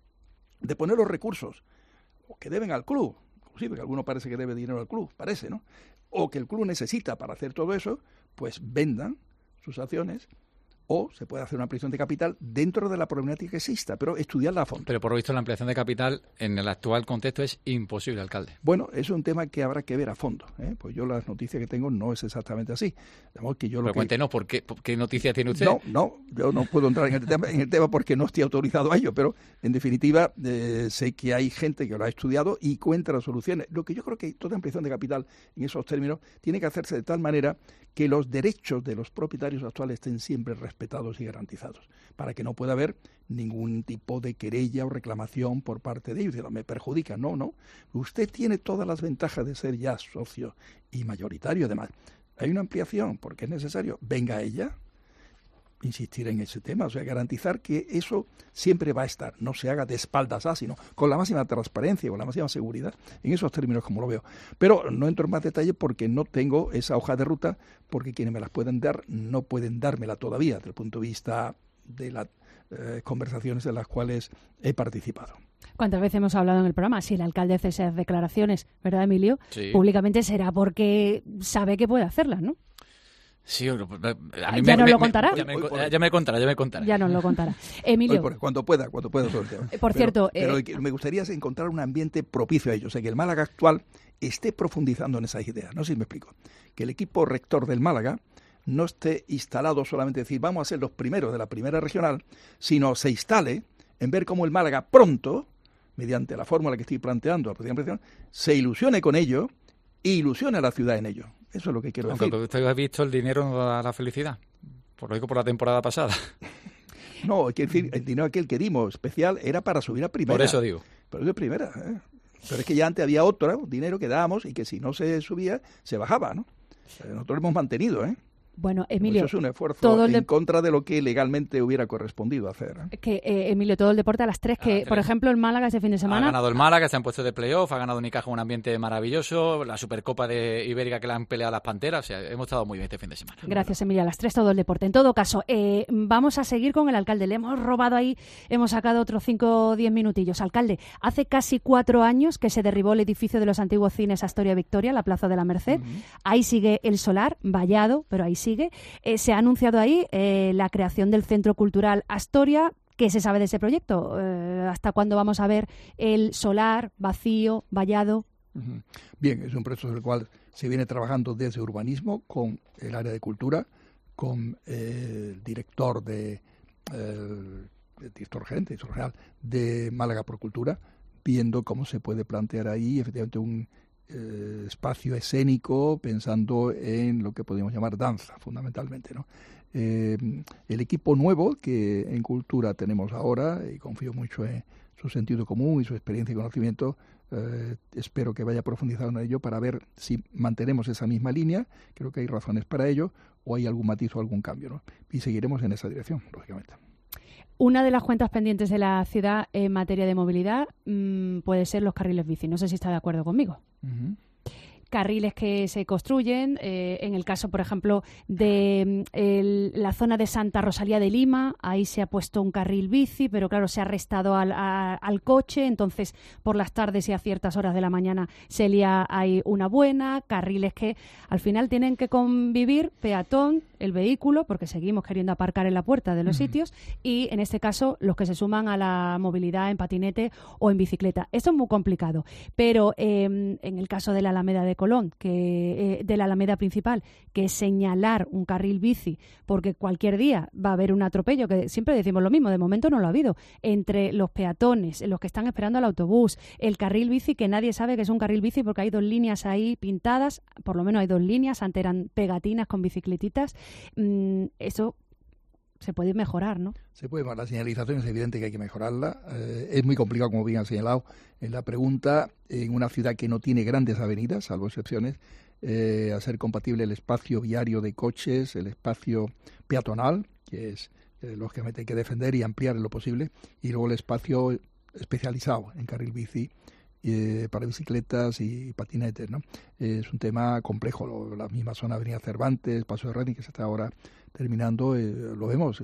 de poner los recursos que deben al club, inclusive que alguno parece que debe dinero al club, parece, ¿no? O que el club necesita para hacer todo eso, pues vendan sus acciones o se puede hacer una ampliación de capital dentro de la problemática que exista, pero estudiarla a fondo. Pero por lo visto la ampliación de capital en el actual contexto es imposible, alcalde. Bueno, es un tema que habrá que ver a fondo, Pues yo las noticias que tengo no es exactamente así. Pero cuéntenos, ¿qué noticias tiene usted? No, yo no puedo entrar en el tema porque no estoy autorizado a ello, pero en definitiva sé que hay gente que lo ha estudiado y encuentra soluciones. Lo que yo creo que toda ampliación de capital en esos términos tiene que hacerse de tal manera que los derechos de los propietarios actuales estén siempre respetados y garantizados, para que no pueda haber ningún tipo de querella o reclamación por parte de ellos. Diciendo, me perjudica. No. Usted tiene todas las ventajas de ser ya socio y mayoritario. Además, hay una ampliación porque es necesario. Venga ella. Insistir en ese tema, o sea, garantizar que eso siempre va a estar, no se haga de espaldas sino con la máxima transparencia, con la máxima seguridad, en esos términos como lo veo. Pero no entro en más detalle porque no tengo esa hoja de ruta, porque quienes me las pueden dar no pueden dármela todavía, desde el punto de vista de las conversaciones en las cuales he participado. ¿Cuántas veces hemos hablado en el programa? Si el alcalde hace esas declaraciones, ¿verdad, Emilio? Sí. Públicamente será porque sabe que puede hacerlas, ¿no? Sí, a mí ya nos lo contará. Ya me contará. Ya nos lo contará. Emilio. Cuando pueda todo el tema. Por cierto. Pero me gustaría encontrar un ambiente propicio a ello. O sea, que el Málaga actual esté profundizando en esas ideas. No sé si me explico. Que el equipo rector del Málaga no esté instalado solamente decir vamos a ser los primeros de la primera regional, sino se instale en ver cómo el Málaga pronto, mediante la fórmula que estoy planteando, se ilusione con ello e ilusione a la ciudad en ello. Eso es lo que quiero decir. Aunque usted ha visto el dinero no da la felicidad. Por lo digo por la temporada pasada. No, quiero decir, el dinero aquel que dimos especial era para subir a primera. Por eso digo. Pero es de primera. Pero es que ya antes había otro dinero que dábamos y que si no se subía, se bajaba, ¿no? Nosotros lo hemos mantenido, Bueno, Emilio, eso es un esfuerzo en contra de lo que legalmente hubiera correspondido hacer. Emilio, todo el deporte a las 3, por ejemplo, el Málaga ese fin de semana... Ha ganado el Málaga, se han puesto de playoff, ha ganado Unicaja un ambiente maravilloso, la Supercopa de Ibérica que la han peleado las Panteras, o sea, hemos estado muy bien este fin de semana. Gracias, Emilio, a las 3 todo el deporte. En todo caso, vamos a seguir con el alcalde. Le hemos robado ahí, hemos sacado otros 5 o 10 minutillos. Alcalde, hace casi 4 años que se derribó el edificio de los antiguos cines Astoria Victoria, la Plaza de la Merced. Ahí sigue el solar, vallado, pero ahí sigue. Se ha anunciado ahí la creación del Centro Cultural Astoria. ¿Qué se sabe de ese proyecto? ¿Hasta cuándo vamos a ver el solar vacío, vallado? Bien, es un proyecto del cual se viene trabajando desde urbanismo con el área de cultura, con el director director gerente de Málaga Pro Cultura, viendo cómo se puede plantear ahí efectivamente un espacio escénico, pensando en lo que podríamos llamar danza, fundamentalmente, ¿no? El equipo nuevo que en cultura tenemos ahora, y confío mucho en su sentido común y su experiencia y conocimiento, espero que vaya profundizando en ello para ver si mantenemos esa misma línea. Creo que hay razones para ello, o hay algún matiz o algún cambio, ¿no? Y seguiremos en esa dirección, lógicamente. Una de las cuentas pendientes de la ciudad en materia de movilidad puede ser los carriles bici. No sé si está de acuerdo conmigo. Carriles que se construyen, en el caso, por ejemplo, de la zona de Santa Rosalía de Lima, ahí se ha puesto un carril bici, pero claro, se ha restado al coche, entonces por las tardes y a ciertas horas de la mañana se lía ahí una buena, carriles que al final tienen que convivir peatón, el vehículo, porque seguimos queriendo aparcar en la puerta de los sitios, y en este caso los que se suman a la movilidad en patinete o en bicicleta. Esto es muy complicado, pero en el caso de la Alameda de Colón, de la Alameda principal, que es señalar un carril bici, porque cualquier día va a haber un atropello, que siempre decimos lo mismo, de momento no lo ha habido, entre los peatones, los que están esperando al autobús, el carril bici, que nadie sabe que es un carril bici porque hay 2 líneas ahí pintadas, por lo menos hay 2 líneas, antes eran pegatinas con bicicletitas. Eso se puede mejorar, ¿no? Se puede, la señalización es evidente que hay que mejorarla. Es muy complicado, como bien han señalado en la pregunta, en una ciudad que no tiene grandes avenidas, salvo excepciones, hacer compatible el espacio viario de coches, el espacio peatonal, que es lógicamente hay que defender y ampliar en lo posible, y luego el espacio especializado en carril bici para bicicletas y patinetes, ¿no? Es un tema complejo. La misma zona Avenida Cervantes, Paso de Redding, que se está ahora terminando, lo vemos,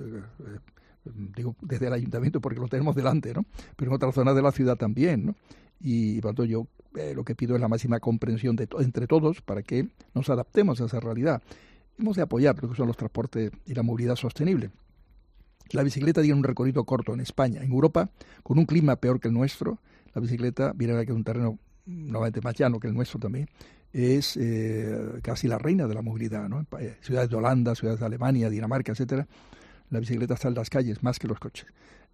digo desde el ayuntamiento porque lo tenemos delante, ¿no? Pero en otras zonas de la ciudad también, ¿no? Y por lo tanto yo lo que pido es la máxima comprensión entre todos para que nos adaptemos a esa realidad. Hemos de apoyar lo que son los transportes y la movilidad sostenible. La bicicleta tiene un recorrido corto en España. En Europa, con un clima peor que el nuestro, la bicicleta, viene a que es un terreno nuevamente más llano que el nuestro también, es casi la reina de la movilidad, ¿no? Ciudades de Holanda, ciudades de Alemania, Dinamarca, etcétera, la bicicleta está en las calles más que los coches.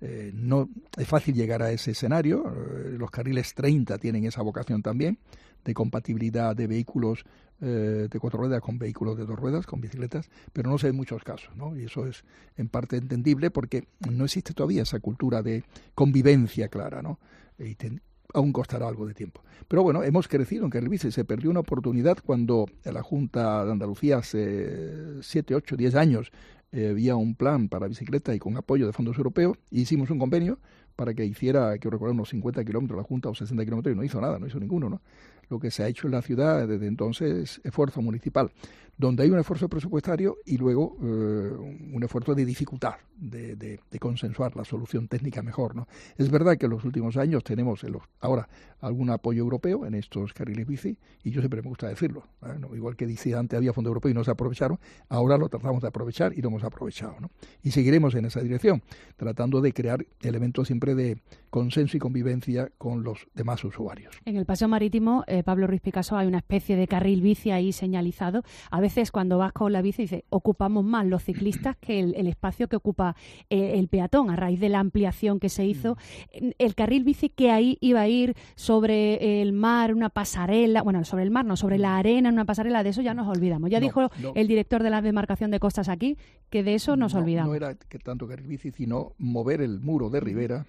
No es fácil llegar a ese escenario. Los carriles 30 tienen esa vocación también de compatibilidad de vehículos de 4 ruedas con vehículos de 2 ruedas, con bicicletas, pero no se ve en muchos casos, ¿no? Y eso es en parte entendible porque no existe todavía esa cultura de convivencia clara, ¿no? Y aún costará algo de tiempo. Pero bueno, hemos crecido en carril bici. Se perdió una oportunidad cuando la Junta de Andalucía hace 7, 8, 10 años había un plan para bicicleta y con apoyo de fondos europeos, y hicimos un convenio para que hiciera, que recordar, unos 50 kilómetros la Junta o 60 kilómetros, y no hizo nada, no hizo ninguno, ¿no? Lo que se ha hecho en la ciudad desde entonces es esfuerzo municipal, donde hay un esfuerzo presupuestario y luego un esfuerzo de dificultad, de consensuar la solución técnica mejor, ¿no? Es verdad que en los últimos años tenemos ahora algún apoyo europeo en estos carriles bici, y yo siempre me gusta decirlo, ¿no? Igual que decía antes había fondo europeo y no se aprovecharon, ahora lo tratamos de aprovechar y lo hemos aprovechado, ¿no? Y seguiremos en esa dirección, tratando de crear elementos siempre de consenso y convivencia con los demás usuarios. En el paseo marítimo, Pablo Ruiz Picasso, hay una especie de carril bici ahí señalizado. A veces cuando vas con la bici dice, ocupamos más los ciclistas que el espacio que ocupa el peatón a raíz de la ampliación que se hizo. El carril bici que ahí iba a ir sobre el mar, una pasarela, bueno, sobre el mar no, sobre la arena, una pasarela, de eso ya nos olvidamos. Ya dijo el director de la demarcación de costas aquí que de eso nos olvidamos. No era que tanto carril bici, sino mover el muro de ribera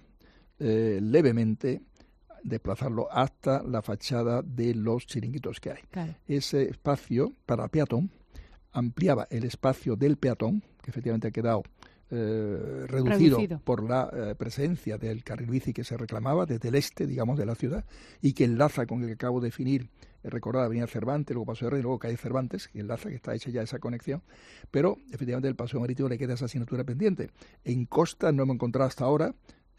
levemente, desplazarlo hasta la fachada de los chiringuitos que hay. Claro. Ese espacio para peatón ampliaba el espacio del peatón, que efectivamente ha quedado reducido por la presencia del carril bici que se reclamaba desde el este, digamos, de la ciudad, y que enlaza con el que acabo de definir, recordad, Avenida Cervantes, luego Paseo de Rey, luego calle Cervantes, que enlaza, que está hecha ya esa conexión, pero efectivamente el paseo marítimo le queda esa asignatura pendiente. En Costa no hemos encontrado hasta ahora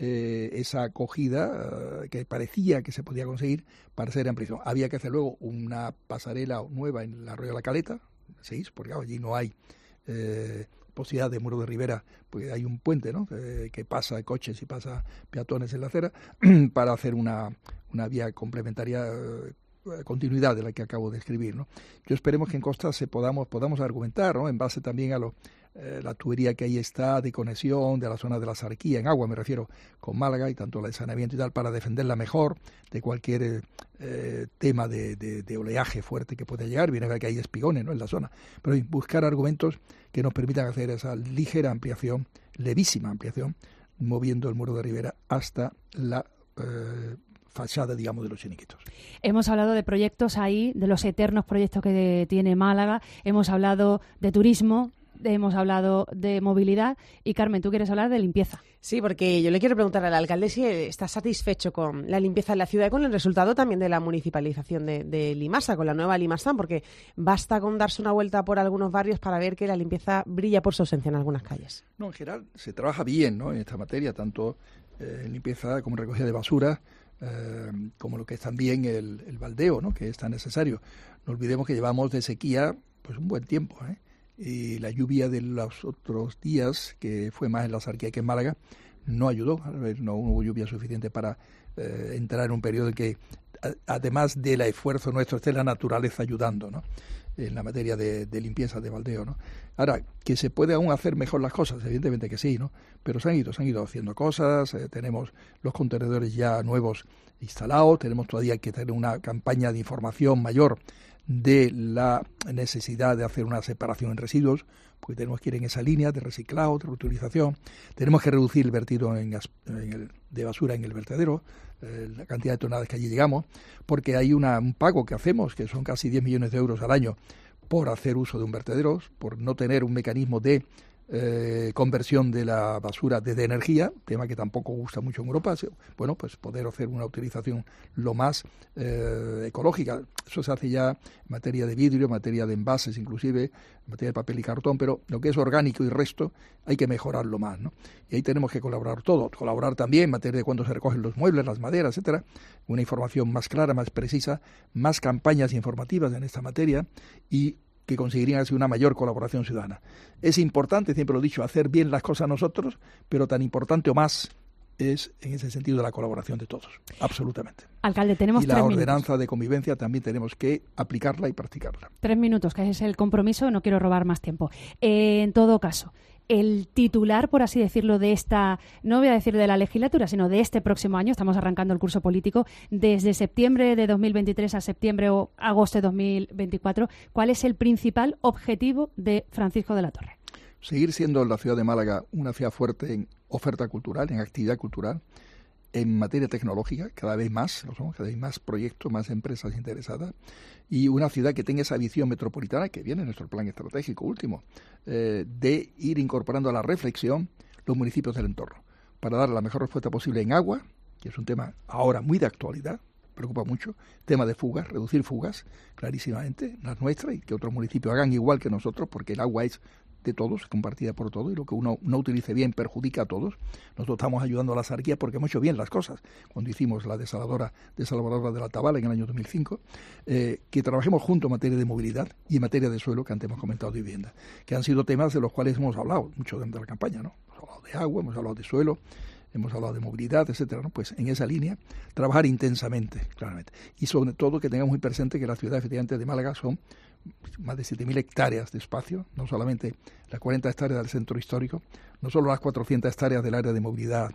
esa acogida que parecía que se podía conseguir para ser ampliación. Había que hacer luego una pasarela nueva en el Arroyo de la Caleta, 6, porque allí no hay posibilidad de muro de ribera, porque hay un puente, ¿no? Que pasa coches y pasa peatones en la acera, para hacer una vía complementaria, continuidad de la que acabo de escribir, ¿no? Yo esperemos que en Costa podamos argumentar, ¿no? En base también a la tubería que ahí está de conexión de la zona de la Sarquía, en agua me refiero, con Málaga, y tanto la de saneamiento y tal, para defenderla mejor de cualquier tema de oleaje fuerte que pueda llegar. Viene a ver que hay espigones, ¿no?, en la zona, pero buscar argumentos que nos permitan hacer esa ligera ampliación, levísima ampliación, moviendo el muro de ribera hasta la fachada, digamos, de los chiringuitos. Hemos hablado de proyectos ahí, de los eternos proyectos que tiene Málaga, hemos hablado de turismo, hemos hablado de movilidad, y Carmen, tú quieres hablar de limpieza. Sí, porque yo le quiero preguntar al alcalde si está satisfecho con la limpieza de la ciudad y con el resultado también de la municipalización de Limasa, con la nueva Limasán, porque basta con darse una vuelta por algunos barrios para ver que la limpieza brilla por su ausencia en algunas calles. No, en general se trabaja bien, ¿no?, en esta materia, tanto en limpieza como en recogida de basura, como lo que es también el baldeo, ¿no?, que es tan necesario. No olvidemos que llevamos de sequía pues un buen tiempo, y la lluvia de los otros días, que fue más en la Sarquía que en Málaga, no ayudó. No hubo lluvia suficiente para entrar en un periodo en que, además del esfuerzo nuestro, esté la naturaleza ayudando, ¿no?, en la materia de limpieza, de baldeo, ¿no? Ahora, que se puede aún hacer mejor las cosas, evidentemente que sí, ¿no? Pero se han ido haciendo cosas, tenemos los contenedores ya nuevos instalados, tenemos todavía que tener una campaña de información mayor de la necesidad de hacer una separación en residuos, porque tenemos que ir en esa línea de reciclado, de reutilización. Tenemos que reducir el vertido de basura en el vertedero, la cantidad de toneladas que allí llegamos, porque hay un pago que hacemos, que son casi 10 millones de euros al año, por hacer uso de un vertedero, por no tener un mecanismo de conversión de la basura desde energía, tema que tampoco gusta mucho en Europa. Bueno, pues poder hacer una utilización lo más ecológica. Eso se hace ya en materia de vidrio, en materia de envases, inclusive en materia de papel y cartón, pero lo que es orgánico y resto hay que mejorarlo más, ¿no? Y ahí tenemos que colaborar todos, colaborar también en materia de cuándo se recogen los muebles, las maderas, etcétera, una información más clara, más precisa, más campañas informativas en esta materia, y que conseguirían así una mayor colaboración ciudadana. Es importante, siempre lo he dicho, hacer bien las cosas nosotros, pero tan importante o más es, en ese sentido, la colaboración de todos, absolutamente. Alcalde, tenemos 3 minutos. Y la ordenanza de convivencia también tenemos que aplicarla y practicarla. 3 minutos, que es el compromiso, no quiero robar más tiempo. En todo caso, el titular, por así decirlo, de esta, no voy a decir de la legislatura, sino de este próximo año, estamos arrancando el curso político, desde septiembre de 2023 a septiembre o agosto de 2024, ¿cuál es el principal objetivo de Francisco de la Torre? Seguir siendo la ciudad de Málaga una ciudad fuerte en oferta cultural, en actividad cultural, en materia tecnológica, cada vez más, cada vez más proyectos, más empresas interesadas, y una ciudad que tenga esa visión metropolitana que viene en nuestro plan estratégico último, de ir incorporando a la reflexión los municipios del entorno, para dar la mejor respuesta posible en agua, que es un tema ahora muy de actualidad, preocupa mucho, tema de fugas, reducir fugas, clarísimamente, las nuestras, y que otros municipios hagan igual que nosotros, porque el agua es de todos, compartida por todos, y lo que uno no utilice bien perjudica a todos. Nosotros estamos ayudando a la Sarquía porque hemos hecho bien las cosas. Cuando hicimos la desaladora de la Tabala en el año 2005, que trabajemos juntos en materia de movilidad y en materia de suelo, que antes hemos comentado, de vivienda, que han sido temas de los cuales hemos hablado mucho durante la campaña, ¿no? Hemos hablado de agua, hemos hablado de suelo, hemos hablado de movilidad, etcétera, ¿no? Pues en esa línea, trabajar intensamente, claramente. Y sobre todo que tengamos muy presente que la ciudad, efectivamente, de Málaga son más de 7.000 hectáreas de espacio, no solamente las 40 hectáreas del centro histórico, no solo las 400 hectáreas del área de movilidad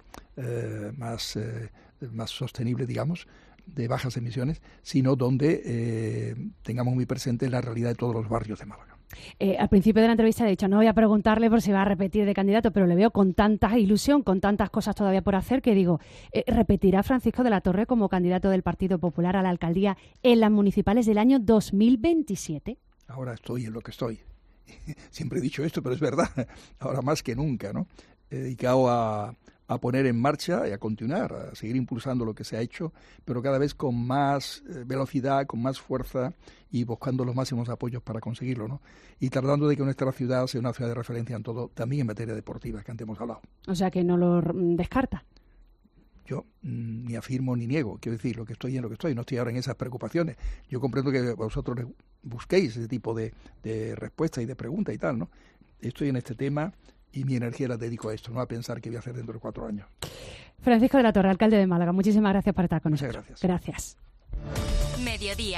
más sostenible, digamos, de bajas emisiones, sino donde tengamos muy presente la realidad de todos los barrios de Málaga. Al principio de la entrevista he dicho, no voy a preguntarle por si va a repetir de candidato, pero le veo con tanta ilusión, con tantas cosas todavía por hacer, que digo, ¿repetirá Francisco de la Torre como candidato del Partido Popular a la alcaldía en las municipales del año 2027? Ahora estoy en lo que estoy, siempre he dicho esto, pero es verdad, ahora más que nunca, ¿no? Dedicado a poner en marcha y a continuar, a seguir impulsando lo que se ha hecho, pero cada vez con más velocidad, con más fuerza y buscando los máximos apoyos para conseguirlo, ¿no? Y tratando de que nuestra ciudad sea una ciudad de referencia en todo, también en materia deportiva, que antes hemos hablado. O sea, que no lo descarta. Yo ni afirmo ni niego, quiero decir, lo que estoy en lo que estoy, no estoy ahora en esas preocupaciones. Yo comprendo que vosotros busquéis ese tipo de respuestas y de preguntas y tal, ¿no? Estoy en este tema y mi energía la dedico a esto, no a pensar qué voy a hacer dentro de 4 años. Francisco de la Torre, alcalde de Málaga, muchísimas gracias por estar con nosotros. Muchas gracias. Gracias. Mediodía.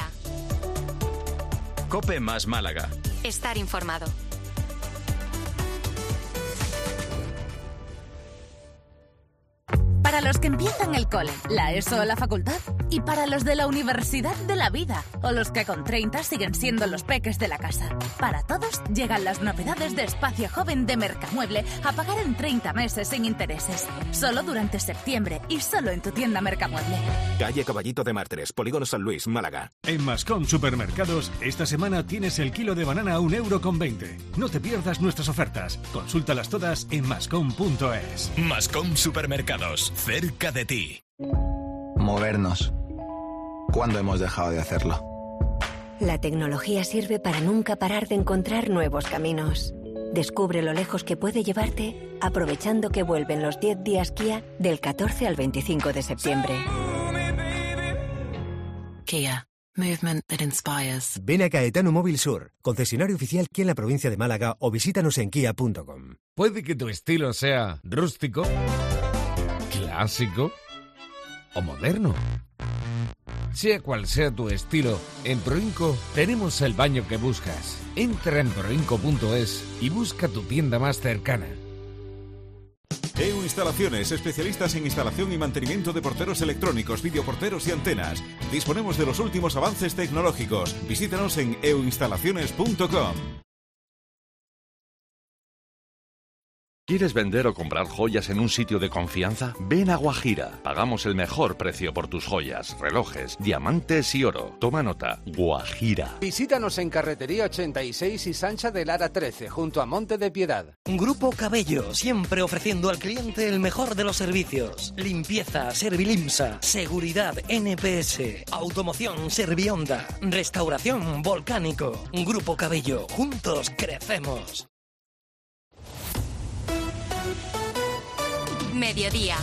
COPE más Málaga. Estar informado. Para los que empiezan el cole, la ESO o la facultad. Y para los de la universidad de la vida. O los que con 30 siguen siendo los peques de la casa. Para todos llegan las novedades de Espacio Joven de Mercamueble a pagar en 30 meses sin intereses. Solo durante septiembre y solo en tu tienda Mercamueble. Calle Caballito de Mártires, Polígono San Luis, Málaga. En Mascom Supermercados, esta semana tienes el kilo de banana a 1,20 €. No te pierdas nuestras ofertas. Consúltalas todas en mascom.es. Mascom Supermercados, cerca de ti. Movernos. ¿Cuándo hemos dejado de hacerlo? La tecnología sirve para nunca parar de encontrar nuevos caminos. Descubre lo lejos que puede llevarte aprovechando que vuelven los 10 días Kia del 14 al 25 de septiembre. Kia. Movement that inspires. Ven a Caetano Móvil Sur, concesionario oficial Kia en la provincia de Málaga, o visítanos en kia.com. Puede que tu estilo sea rústico, clásico o moderno. Sea cual sea tu estilo, en Proinco tenemos el baño que buscas. Entra en proinco.es y busca tu tienda más cercana. EU Instalaciones, especialistas en instalación y mantenimiento de porteros electrónicos, videoporteros y antenas. Disponemos de los últimos avances tecnológicos. Visítanos en euinstalaciones.com. ¿Quieres vender o comprar joyas en un sitio de confianza? Ven a Guajira. Pagamos el mejor precio por tus joyas, relojes, diamantes y oro. Toma nota, Guajira. Visítanos en Carretería 86 y Sancha de Lara 13, junto a Monte de Piedad. Grupo Cabello, siempre ofreciendo al cliente el mejor de los servicios. Limpieza, Servilimsa. Seguridad, NPS. Automoción, Servionda. Restauración, Volcánico. Grupo Cabello, juntos crecemos. Mediodía.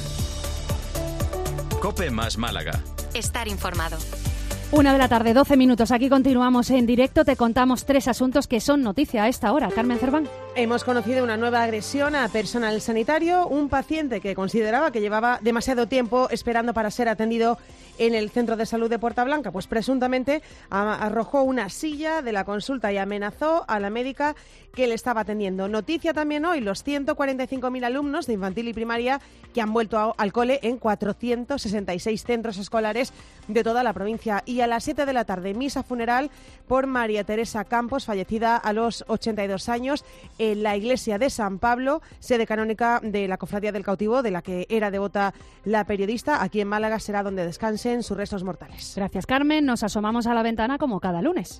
COPE más Málaga. Estar informado. 1:12 p.m. Aquí continuamos en directo. Te contamos 3 asuntos que son noticia a esta hora. Carmen Cerván. Hemos conocido una nueva agresión a personal sanitario. Un paciente que consideraba que llevaba demasiado tiempo esperando para ser atendido en el Centro de Salud de Puerta Blanca, pues presuntamente arrojó una silla de la consulta y amenazó a la médica que le estaba atendiendo. Noticia también hoy, los 145.000 alumnos de infantil y primaria que han vuelto al cole en 466 centros escolares de toda la provincia. Y a las 7 de la tarde, misa funeral por María Teresa Campos, fallecida a los 82 años, en la iglesia de San Pablo, sede canónica de la Cofradía del Cautivo, de la que era devota la periodista. Aquí en Málaga será donde descansen sus restos mortales. Gracias, Carmen. Nos asomamos a la ventana como cada lunes.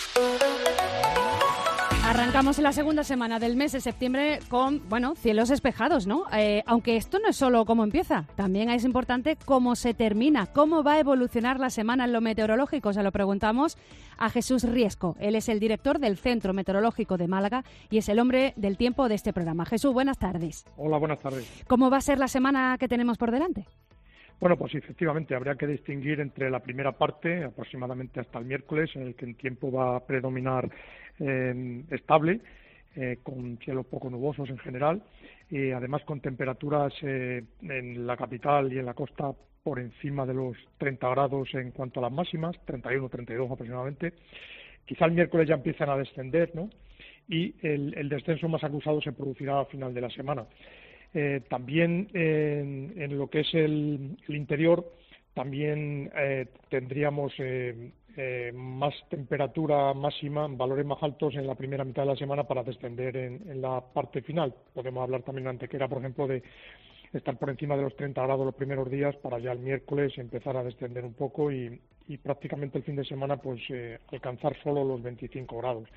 Arrancamos la segunda semana del mes de septiembre con, cielos despejados, ¿no? Aunque esto no es solo cómo empieza, también es importante cómo se termina, cómo va a evolucionar la semana en lo meteorológico. Se lo preguntamos a Jesús Riesco. Él es el director del Centro Meteorológico de Málaga y es el hombre del tiempo de este programa. Jesús, buenas tardes. Hola, buenas tardes. ¿Cómo va a ser la semana que tenemos por delante? Bueno, pues efectivamente habría que distinguir entre la primera parte, aproximadamente hasta el miércoles, en el que el tiempo va a predominar estable, con cielos poco nubosos en general, y además con temperaturas en la capital y en la costa por encima de los 30 grados en cuanto a las máximas, 31, 32 aproximadamente. Quizá el miércoles ya empiezan a descender, ¿no? Y el descenso más acusado se producirá a final de la semana. También en lo que es el interior también tendríamos más temperatura máxima, valores más altos en la primera mitad de la semana para descender en la parte final. Podemos hablar también en Antequera, por ejemplo, de estar por encima de los 30 grados los primeros días para ya el miércoles empezar a descender un poco y prácticamente el fin de semana pues alcanzar solo los 25 grados.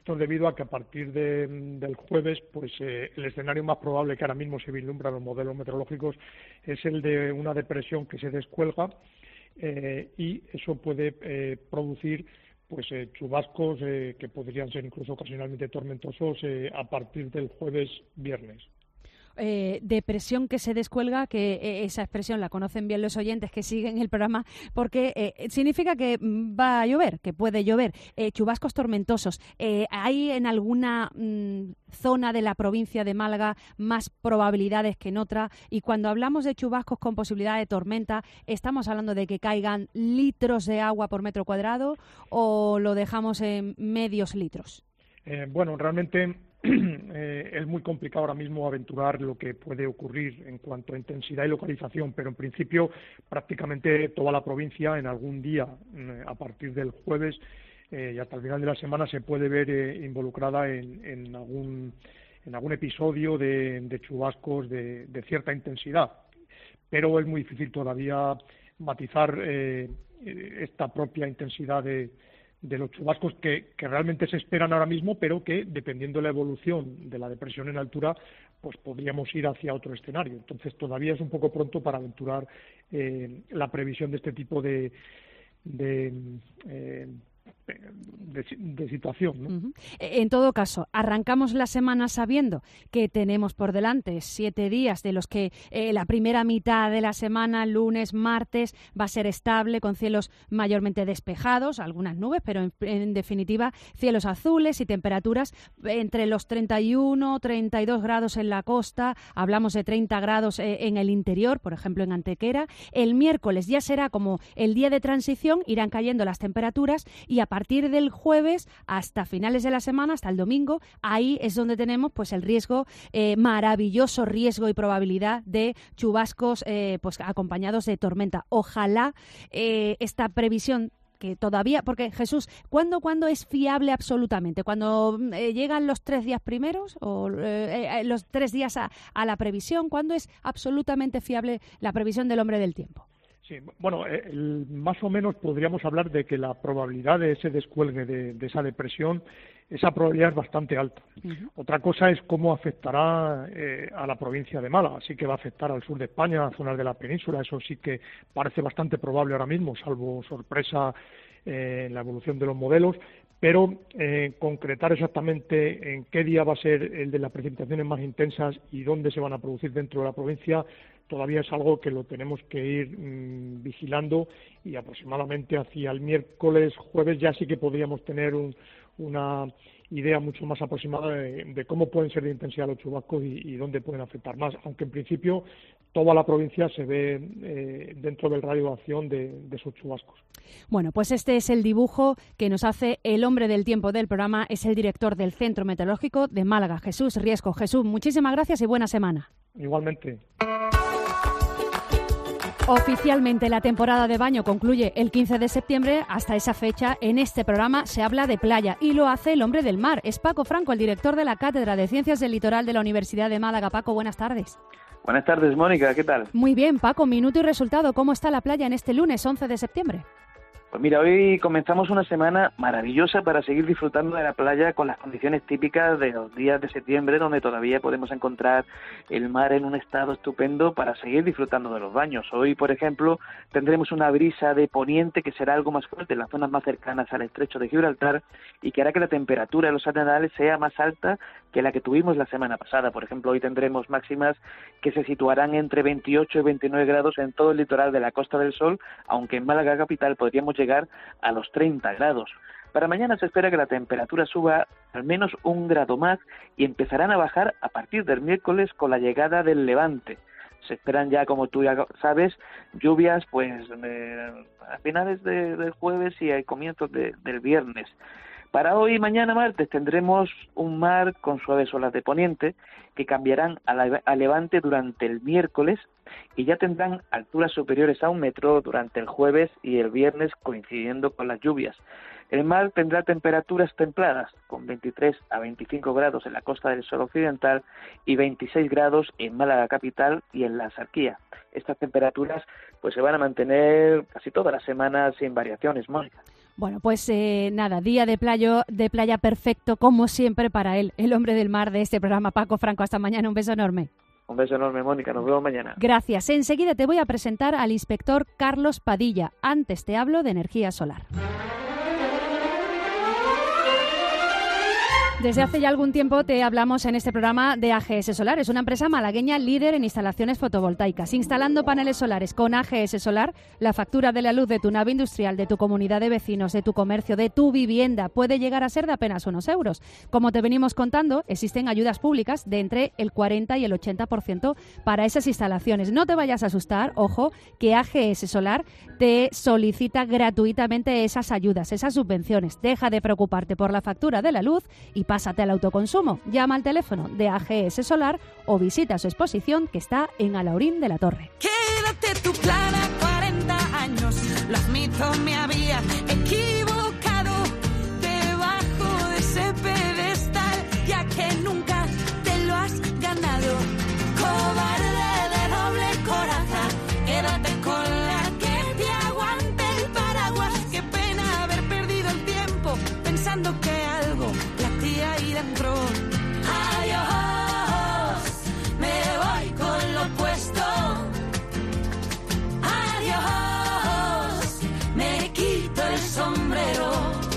Esto es debido a que a partir del jueves, pues el escenario más probable que ahora mismo se vislumbra en los modelos meteorológicos es el de una depresión que se descuelga y eso puede producir pues chubascos que podrían ser incluso ocasionalmente tormentosos a partir del jueves viernes. Depresión que se descuelga, que esa expresión la conocen bien los oyentes que siguen el programa, porque significa que va a llover, que puede llover, chubascos tormentosos. ¿Hay en alguna zona de la provincia de Málaga más probabilidades que en otra? Y cuando hablamos de chubascos con posibilidad de tormenta, ¿estamos hablando de que caigan litros de agua por metro cuadrado o lo dejamos en medios litros? Bueno, realmente es muy complicado ahora mismo aventurar lo que puede ocurrir en cuanto a intensidad y localización, pero en principio prácticamente toda la provincia en algún día a partir del jueves y hasta el final de la semana se puede ver involucrada en algún episodio de chubascos de cierta intensidad, pero es muy difícil todavía matizar esta propia intensidad de los chubascos que realmente se esperan ahora mismo, pero que, dependiendo de la evolución de la depresión en altura, pues podríamos ir hacia otro escenario. Entonces, todavía es un poco pronto para aventurar la previsión de este tipo de situación, ¿no? Uh-huh. En todo caso, arrancamos la semana sabiendo que tenemos por delante 7 días de los que la primera mitad de la semana, lunes, martes, va a ser estable con cielos mayormente despejados, algunas nubes, pero en definitiva cielos azules y temperaturas entre los 31, 32 grados en la costa, hablamos de 30 grados en el interior, por ejemplo en Antequera. El miércoles ya será como el día de transición, irán cayendo las temperaturas y a partir del jueves hasta finales de la semana, hasta el domingo, ahí es donde tenemos pues el riesgo, maravilloso riesgo y probabilidad de chubascos pues acompañados de tormenta. Ojalá esta previsión que todavía, porque Jesús, ¿cuándo es fiable absolutamente? ¿Cuando llegan los 3 días primeros o los 3 días a la previsión? ¿Cuándo es absolutamente fiable la previsión del hombre del tiempo? Sí, bueno, más o menos podríamos hablar de que la probabilidad de ese descuelgue de esa depresión, esa probabilidad es bastante alta. Uh-huh. Otra cosa es cómo afectará a la provincia de Málaga. Sí que va a afectar al sur de España, a zonas de la península, eso sí que parece bastante probable ahora mismo, salvo sorpresa en la evolución de los modelos, pero concretar exactamente en qué día va a ser el de las precipitaciones más intensas y dónde se van a producir dentro de la provincia todavía es algo que lo tenemos que ir vigilando y aproximadamente hacia el miércoles, jueves ya sí que podríamos tener una idea mucho más aproximada de cómo pueden ser de intensidad los chubascos y dónde pueden afectar más, aunque en principio toda la provincia se ve dentro del radio de acción de esos chubascos. Bueno, pues este es el dibujo que nos hace el hombre del tiempo del programa, es el director del Centro Meteorológico de Málaga, Jesús Riesco. Jesús, muchísimas gracias y buena semana. Igualmente. Oficialmente la temporada de baño concluye el 15 de septiembre. Hasta esa fecha en este programa se habla de playa y lo hace el hombre del mar. Es Paco Franco, el director de la Cátedra de Ciencias del Litoral de la Universidad de Málaga. Paco, buenas tardes. Buenas tardes, Mónica, ¿qué tal? Muy bien, Paco, minuto y resultado. ¿Cómo está la playa en este lunes 11 de septiembre? Pues mira, hoy comenzamos una semana maravillosa para seguir disfrutando de la playa con las condiciones típicas de los días de septiembre, donde todavía podemos encontrar el mar en un estado estupendo para seguir disfrutando de los baños. Hoy, por ejemplo, tendremos una brisa de poniente que será algo más fuerte en las zonas más cercanas al estrecho de Gibraltar y que hará que la temperatura de los arenales sea más alta que la que tuvimos la semana pasada. Por ejemplo, hoy tendremos máximas que se situarán entre 28 y 29 grados en todo el litoral de la Costa del Sol, aunque en Málaga capital podríamos llegar a los 30 grados. Para mañana se espera que la temperatura suba al menos 1 grado más y empezarán a bajar a partir del miércoles con la llegada del levante. Se esperan ya, como tú ya sabes, lluvias pues a finales del jueves y a comienzos del viernes. Para hoy y mañana martes tendremos un mar con suaves olas de poniente que cambiarán a levante durante el miércoles y ya tendrán alturas superiores a 1 metro durante el jueves y el viernes coincidiendo con las lluvias. El mar tendrá temperaturas templadas con 23 a 25 grados en la Costa del Sol occidental y 26 grados en Málaga capital y en la Axarquía. Estas temperaturas pues se van a mantener casi toda la semana sin variaciones, Mónica. Bueno, pues nada, día de playa perfecto, como siempre, para él, el hombre del mar de este programa, Paco Franco. Hasta mañana, un beso enorme. Un beso enorme, Mónica, nos vemos mañana. Gracias. Enseguida te voy a presentar al inspector Carlos Padilla. Antes te hablo de energía solar. Desde hace ya algún tiempo te hablamos en este programa de AGS Solar. Es una empresa malagueña líder en instalaciones fotovoltaicas. Instalando paneles solares con AGS Solar, la factura de la luz de tu nave industrial, de tu comunidad de vecinos, de tu comercio, de tu vivienda puede llegar a ser de apenas unos euros. Como te venimos contando, existen ayudas públicas de entre el 40 y el 80% para esas instalaciones. No te vayas a asustar, ojo, que AGS Solar te solicita gratuitamente esas ayudas, esas subvenciones. Deja de preocuparte por la factura de la luz y pásate al autoconsumo. Llama al teléfono de AGS Solar o visita su exposición que está en Alaurín de la Torre. Quédate tu plan a 40 años. Lo admito, me había equivocado debajo de ese pedestal, ya que nunca te lo has ganado. Cobarde de doble coraza, quédate con la que te aguante el paraguas. Qué pena haber perdido el tiempo pensando que algo ahí dentro. Adiós, me voy con lo opuesto. Adiós, me quito el sombrero.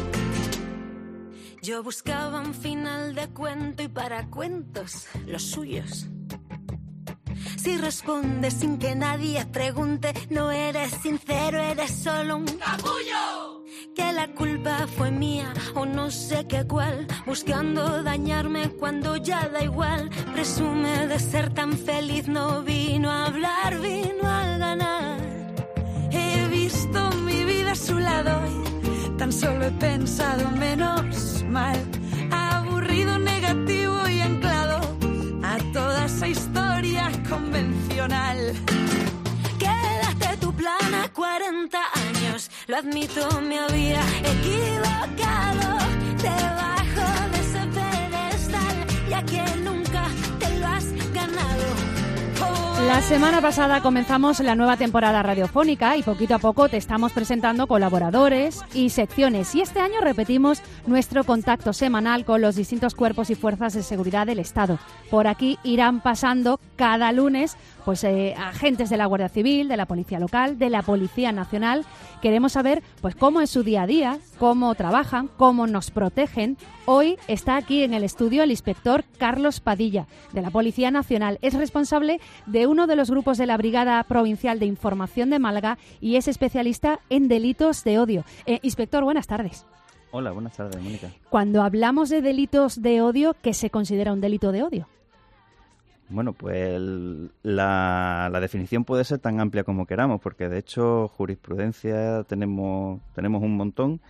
Yo buscaba un final de cuento y para cuentos los suyos. Si respondes sin que nadie pregunte, no eres sincero, eres solo un capullo. Que la culpa fue mía o no sé qué cuál, buscando dañarme cuando ya da igual. Presume de ser tan feliz, no vino a hablar, vino a ganar. He visto mi vida a su lado y tan solo he pensado menos mal. Aburrido, negativo y anclado a toda esa historia convencional. Quédate tu plan a 40 años. Lo admito, me había equivocado debajo de ese pedestal, ya que nunca te lo has ganado. La semana pasada comenzamos la nueva temporada radiofónica y poquito a poco te estamos presentando colaboradores y secciones. Y este año repetimos nuestro contacto semanal con los distintos cuerpos y fuerzas de seguridad del Estado. Por aquí irán pasando cada lunes pues agentes de la Guardia Civil, de la Policía Local, de la Policía Nacional. Queremos saber pues cómo es su día a día, cómo trabajan, cómo nos protegen. Hoy está aquí en el estudio el inspector Carlos Padilla, de la Policía Nacional. Es responsable de uno de los grupos de la Brigada Provincial de Información de Málaga y es especialista en delitos de odio. Inspector, buenas tardes. Hola, buenas tardes, Mónica. Cuando hablamos de delitos de odio, ¿qué se considera un delito de odio? Bueno, pues la definición puede ser tan amplia como queramos, porque de hecho jurisprudencia tenemos un montón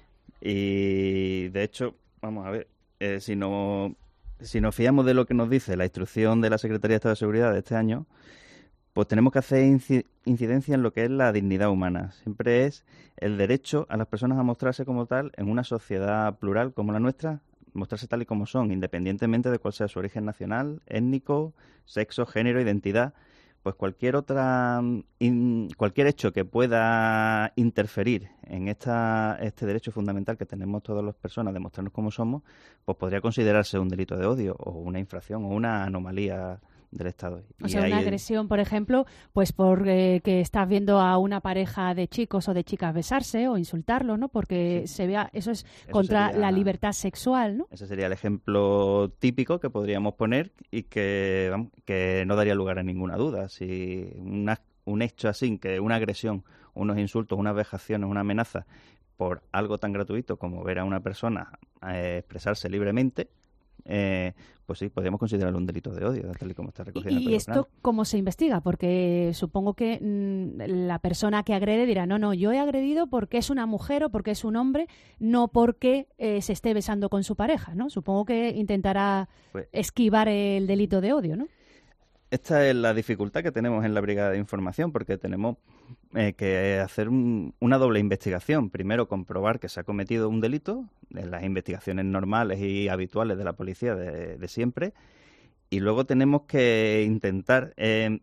y de hecho, vamos a ver, si nos fiamos de lo que nos dice la instrucción de la Secretaría de Estado de Seguridad de este año, pues tenemos que hacer incidencia en lo que es la dignidad humana. Siempre es el derecho a las personas a mostrarse como tal en una sociedad plural como la nuestra, mostrarse tal y como son, independientemente de cuál sea su origen nacional, étnico, sexo, género, identidad, pues cualquier hecho que pueda interferir en este derecho fundamental que tenemos todas las personas de mostrarnos como somos, pues podría considerarse un delito de odio o una infracción o una anomalía del Estado. O sea, una agresión, por ejemplo, pues porque que estás viendo a una pareja de chicos o de chicas besarse o insultarlo, ¿no? Porque sí, se vea, eso contra la libertad sexual, ¿no? Ese sería el ejemplo típico que podríamos poner y que no daría lugar a ninguna duda. Si un hecho así, que una agresión, unos insultos, unas vejaciones, una amenaza por algo tan gratuito como ver a una persona expresarse libremente, pues sí, podríamos considerarlo un delito de odio, tal y como está recogido en el Código Penal. ¿Y esto cómo se investiga? Porque supongo que la persona que agrede dirá, no, yo he agredido porque es una mujer o porque es un hombre, no porque se esté besando con su pareja, ¿no? Supongo que intentará esquivar el delito de odio, ¿no? Esta es la dificultad que tenemos en la Brigada de Información, porque tenemos que hacer una doble investigación. Primero, comprobar que se ha cometido un delito, en las investigaciones normales y habituales de la policía de siempre, y luego tenemos que intentar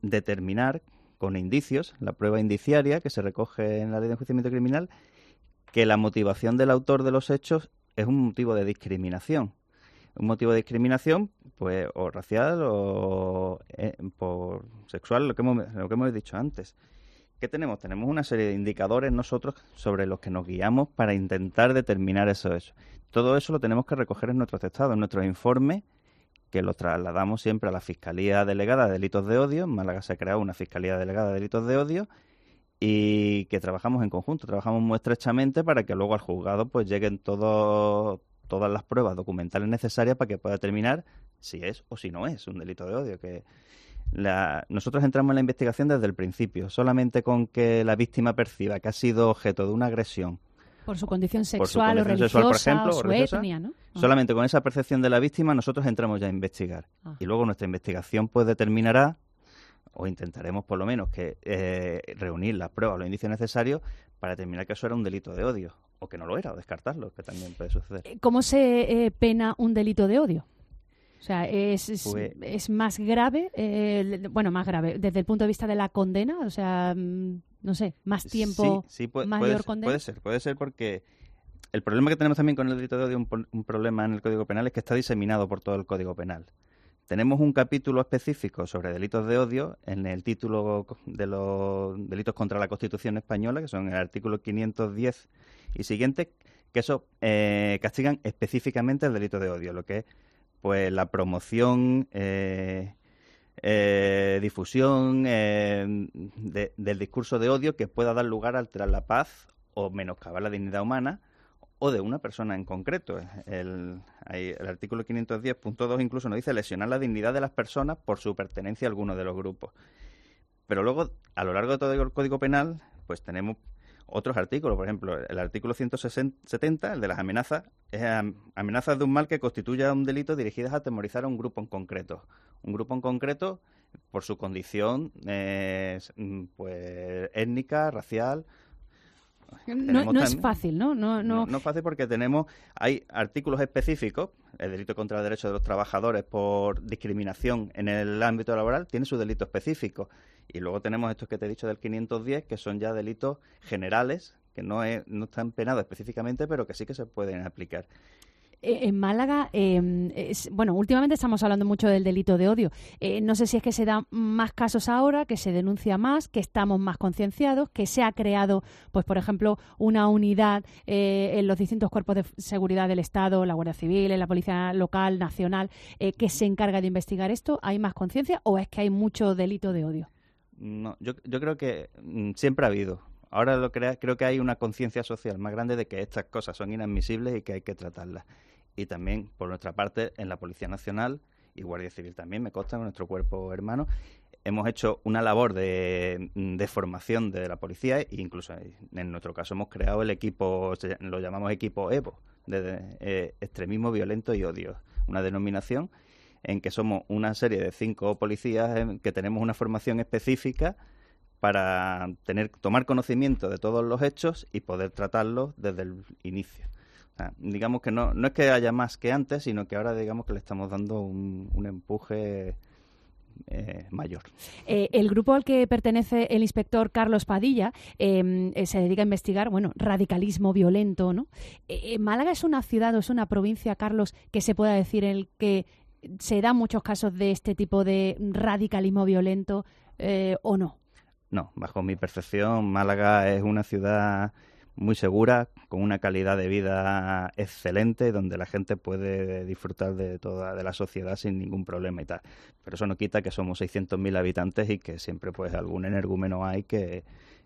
determinar con indicios, la prueba indiciaria que se recoge en la Ley de Enjuiciamiento Criminal, que la motivación del autor de los hechos es un motivo de discriminación. Un motivo de discriminación, pues, o racial o por sexual, lo que hemos dicho antes. ¿Qué tenemos? Tenemos una serie de indicadores nosotros sobre los que nos guiamos para intentar determinar esos hechos. Todo eso lo tenemos que recoger en nuestros atestados, en nuestros informes, que los trasladamos siempre a la Fiscalía Delegada de Delitos de Odio. En Málaga se ha creado una Fiscalía Delegada de Delitos de Odio y que trabajamos en conjunto, trabajamos muy estrechamente para que luego al juzgado pues lleguen todas las pruebas documentales necesarias para que pueda determinar si es o si no es un delito de odio. Nosotros entramos en la investigación desde el principio, solamente con que la víctima perciba que ha sido objeto de una agresión por su condición sexual o religiosa, por ejemplo, o su etnia, ¿no? Solamente con esa percepción de la víctima nosotros entramos ya a investigar. Y luego nuestra investigación pues determinará, o intentaremos por lo menos, que reunir las pruebas, los indicios necesarios para determinar que eso era un delito de odio, o que no lo era, o descartarlo, que también puede suceder. ¿Cómo se pena un delito de odio? O sea, ¿es más grave? Más grave, desde el punto de vista de la condena, o sea, no sé, más tiempo, mayor condena. Puede ser porque el problema que tenemos también con el delito de odio, un problema en el Código Penal, es que está diseminado por todo el Código Penal. Tenemos un capítulo específico sobre delitos de odio en el título de los delitos contra la Constitución española, que son el artículo 510 y siguientes, que eso castigan específicamente el delito de odio, lo que es pues la promoción, difusión del discurso de odio que pueda dar lugar a alterar la paz o menoscabar la dignidad humana o de una persona en concreto. El artículo 510.2 incluso nos dice lesionar la dignidad de las personas por su pertenencia a alguno de los grupos. Pero luego, a lo largo de todo el Código Penal, pues tenemos otros artículos. Por ejemplo, el artículo 170, el de las amenazas, es amenazas de un mal que constituya un delito dirigidas a atemorizar a un grupo en concreto. Un grupo en concreto por su condición pues étnica, racial. No es fácil, ¿no? No es fácil porque hay artículos específicos. El delito contra el derecho de los trabajadores por discriminación en el ámbito laboral tiene su delito específico. Y luego tenemos estos que te he dicho del 510, que son ya delitos generales, que no están penados específicamente, pero que sí que se pueden aplicar. En Málaga, últimamente estamos hablando mucho del delito de odio. No sé si es que se dan más casos ahora, que se denuncia más, que estamos más concienciados, que se ha creado, pues por ejemplo, una unidad en los distintos cuerpos de seguridad del Estado, la Guardia Civil, en la Policía Local, Nacional, que se encarga de investigar esto. ¿Hay más conciencia o es que hay mucho delito de odio? No, yo creo que siempre ha habido. Ahora creo que hay una conciencia social más grande de que estas cosas son inadmisibles y que hay que tratarlas. Y también, por nuestra parte, en la Policía Nacional y Guardia Civil también, me consta, en nuestro cuerpo hermano, hemos hecho una labor de formación de la policía e incluso en nuestro caso hemos creado el equipo, lo llamamos equipo EVO, de extremismo violento y odio, una denominación en que somos una serie de 5 policías que tenemos una formación específica para tomar conocimiento de todos los hechos y poder tratarlos desde el inicio. O sea, digamos que no es que haya más que antes, sino que ahora digamos que le estamos dando un empuje mayor. El grupo al que pertenece el inspector Carlos Padilla se dedica a investigar, radicalismo violento, ¿no? ¿Málaga es una ciudad o es una provincia, Carlos, que se pueda decir en el que se dan muchos casos de este tipo de radicalismo violento o no? No, bajo mi percepción, Málaga es una ciudad muy segura, con una calidad de vida excelente, donde la gente puede disfrutar de toda la sociedad sin ningún problema y tal. Pero eso no quita que somos 600.000 habitantes y que siempre pues algún energúmeno hay que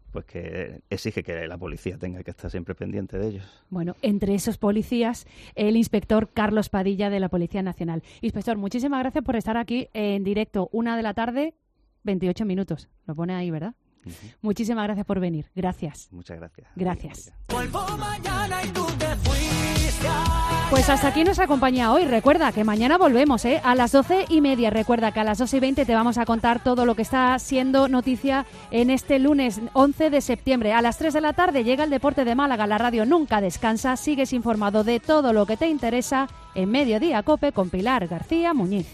exige que la policía tenga que estar siempre pendiente de ellos. Bueno, entre esos policías, el inspector Carlos Padilla de la Policía Nacional. Inspector, muchísimas gracias por estar aquí en directo, 1:00 p.m, 28 minutos. Lo pone ahí, ¿verdad? Muchísimas gracias por venir. Gracias. Muchas gracias. Gracias. Vuelvo mañana y tú te fuiste. Pues hasta aquí nos acompaña hoy. Recuerda que mañana volvemos a las 12:30. Recuerda que a las 12:20 te vamos a contar todo lo que está siendo noticia en este lunes 11 de septiembre. A las 3 de la tarde llega el Deporte de Málaga. La radio nunca descansa. Sigues informado de todo lo que te interesa en Mediodía Cope con Pilar García Muñiz.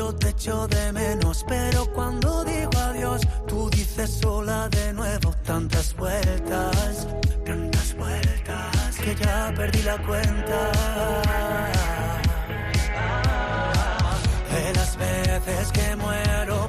yo te echo de menos, pero cuando digo adiós, tú dices sola de nuevo. Tantas vueltas, que ya perdí la cuenta de las veces que muero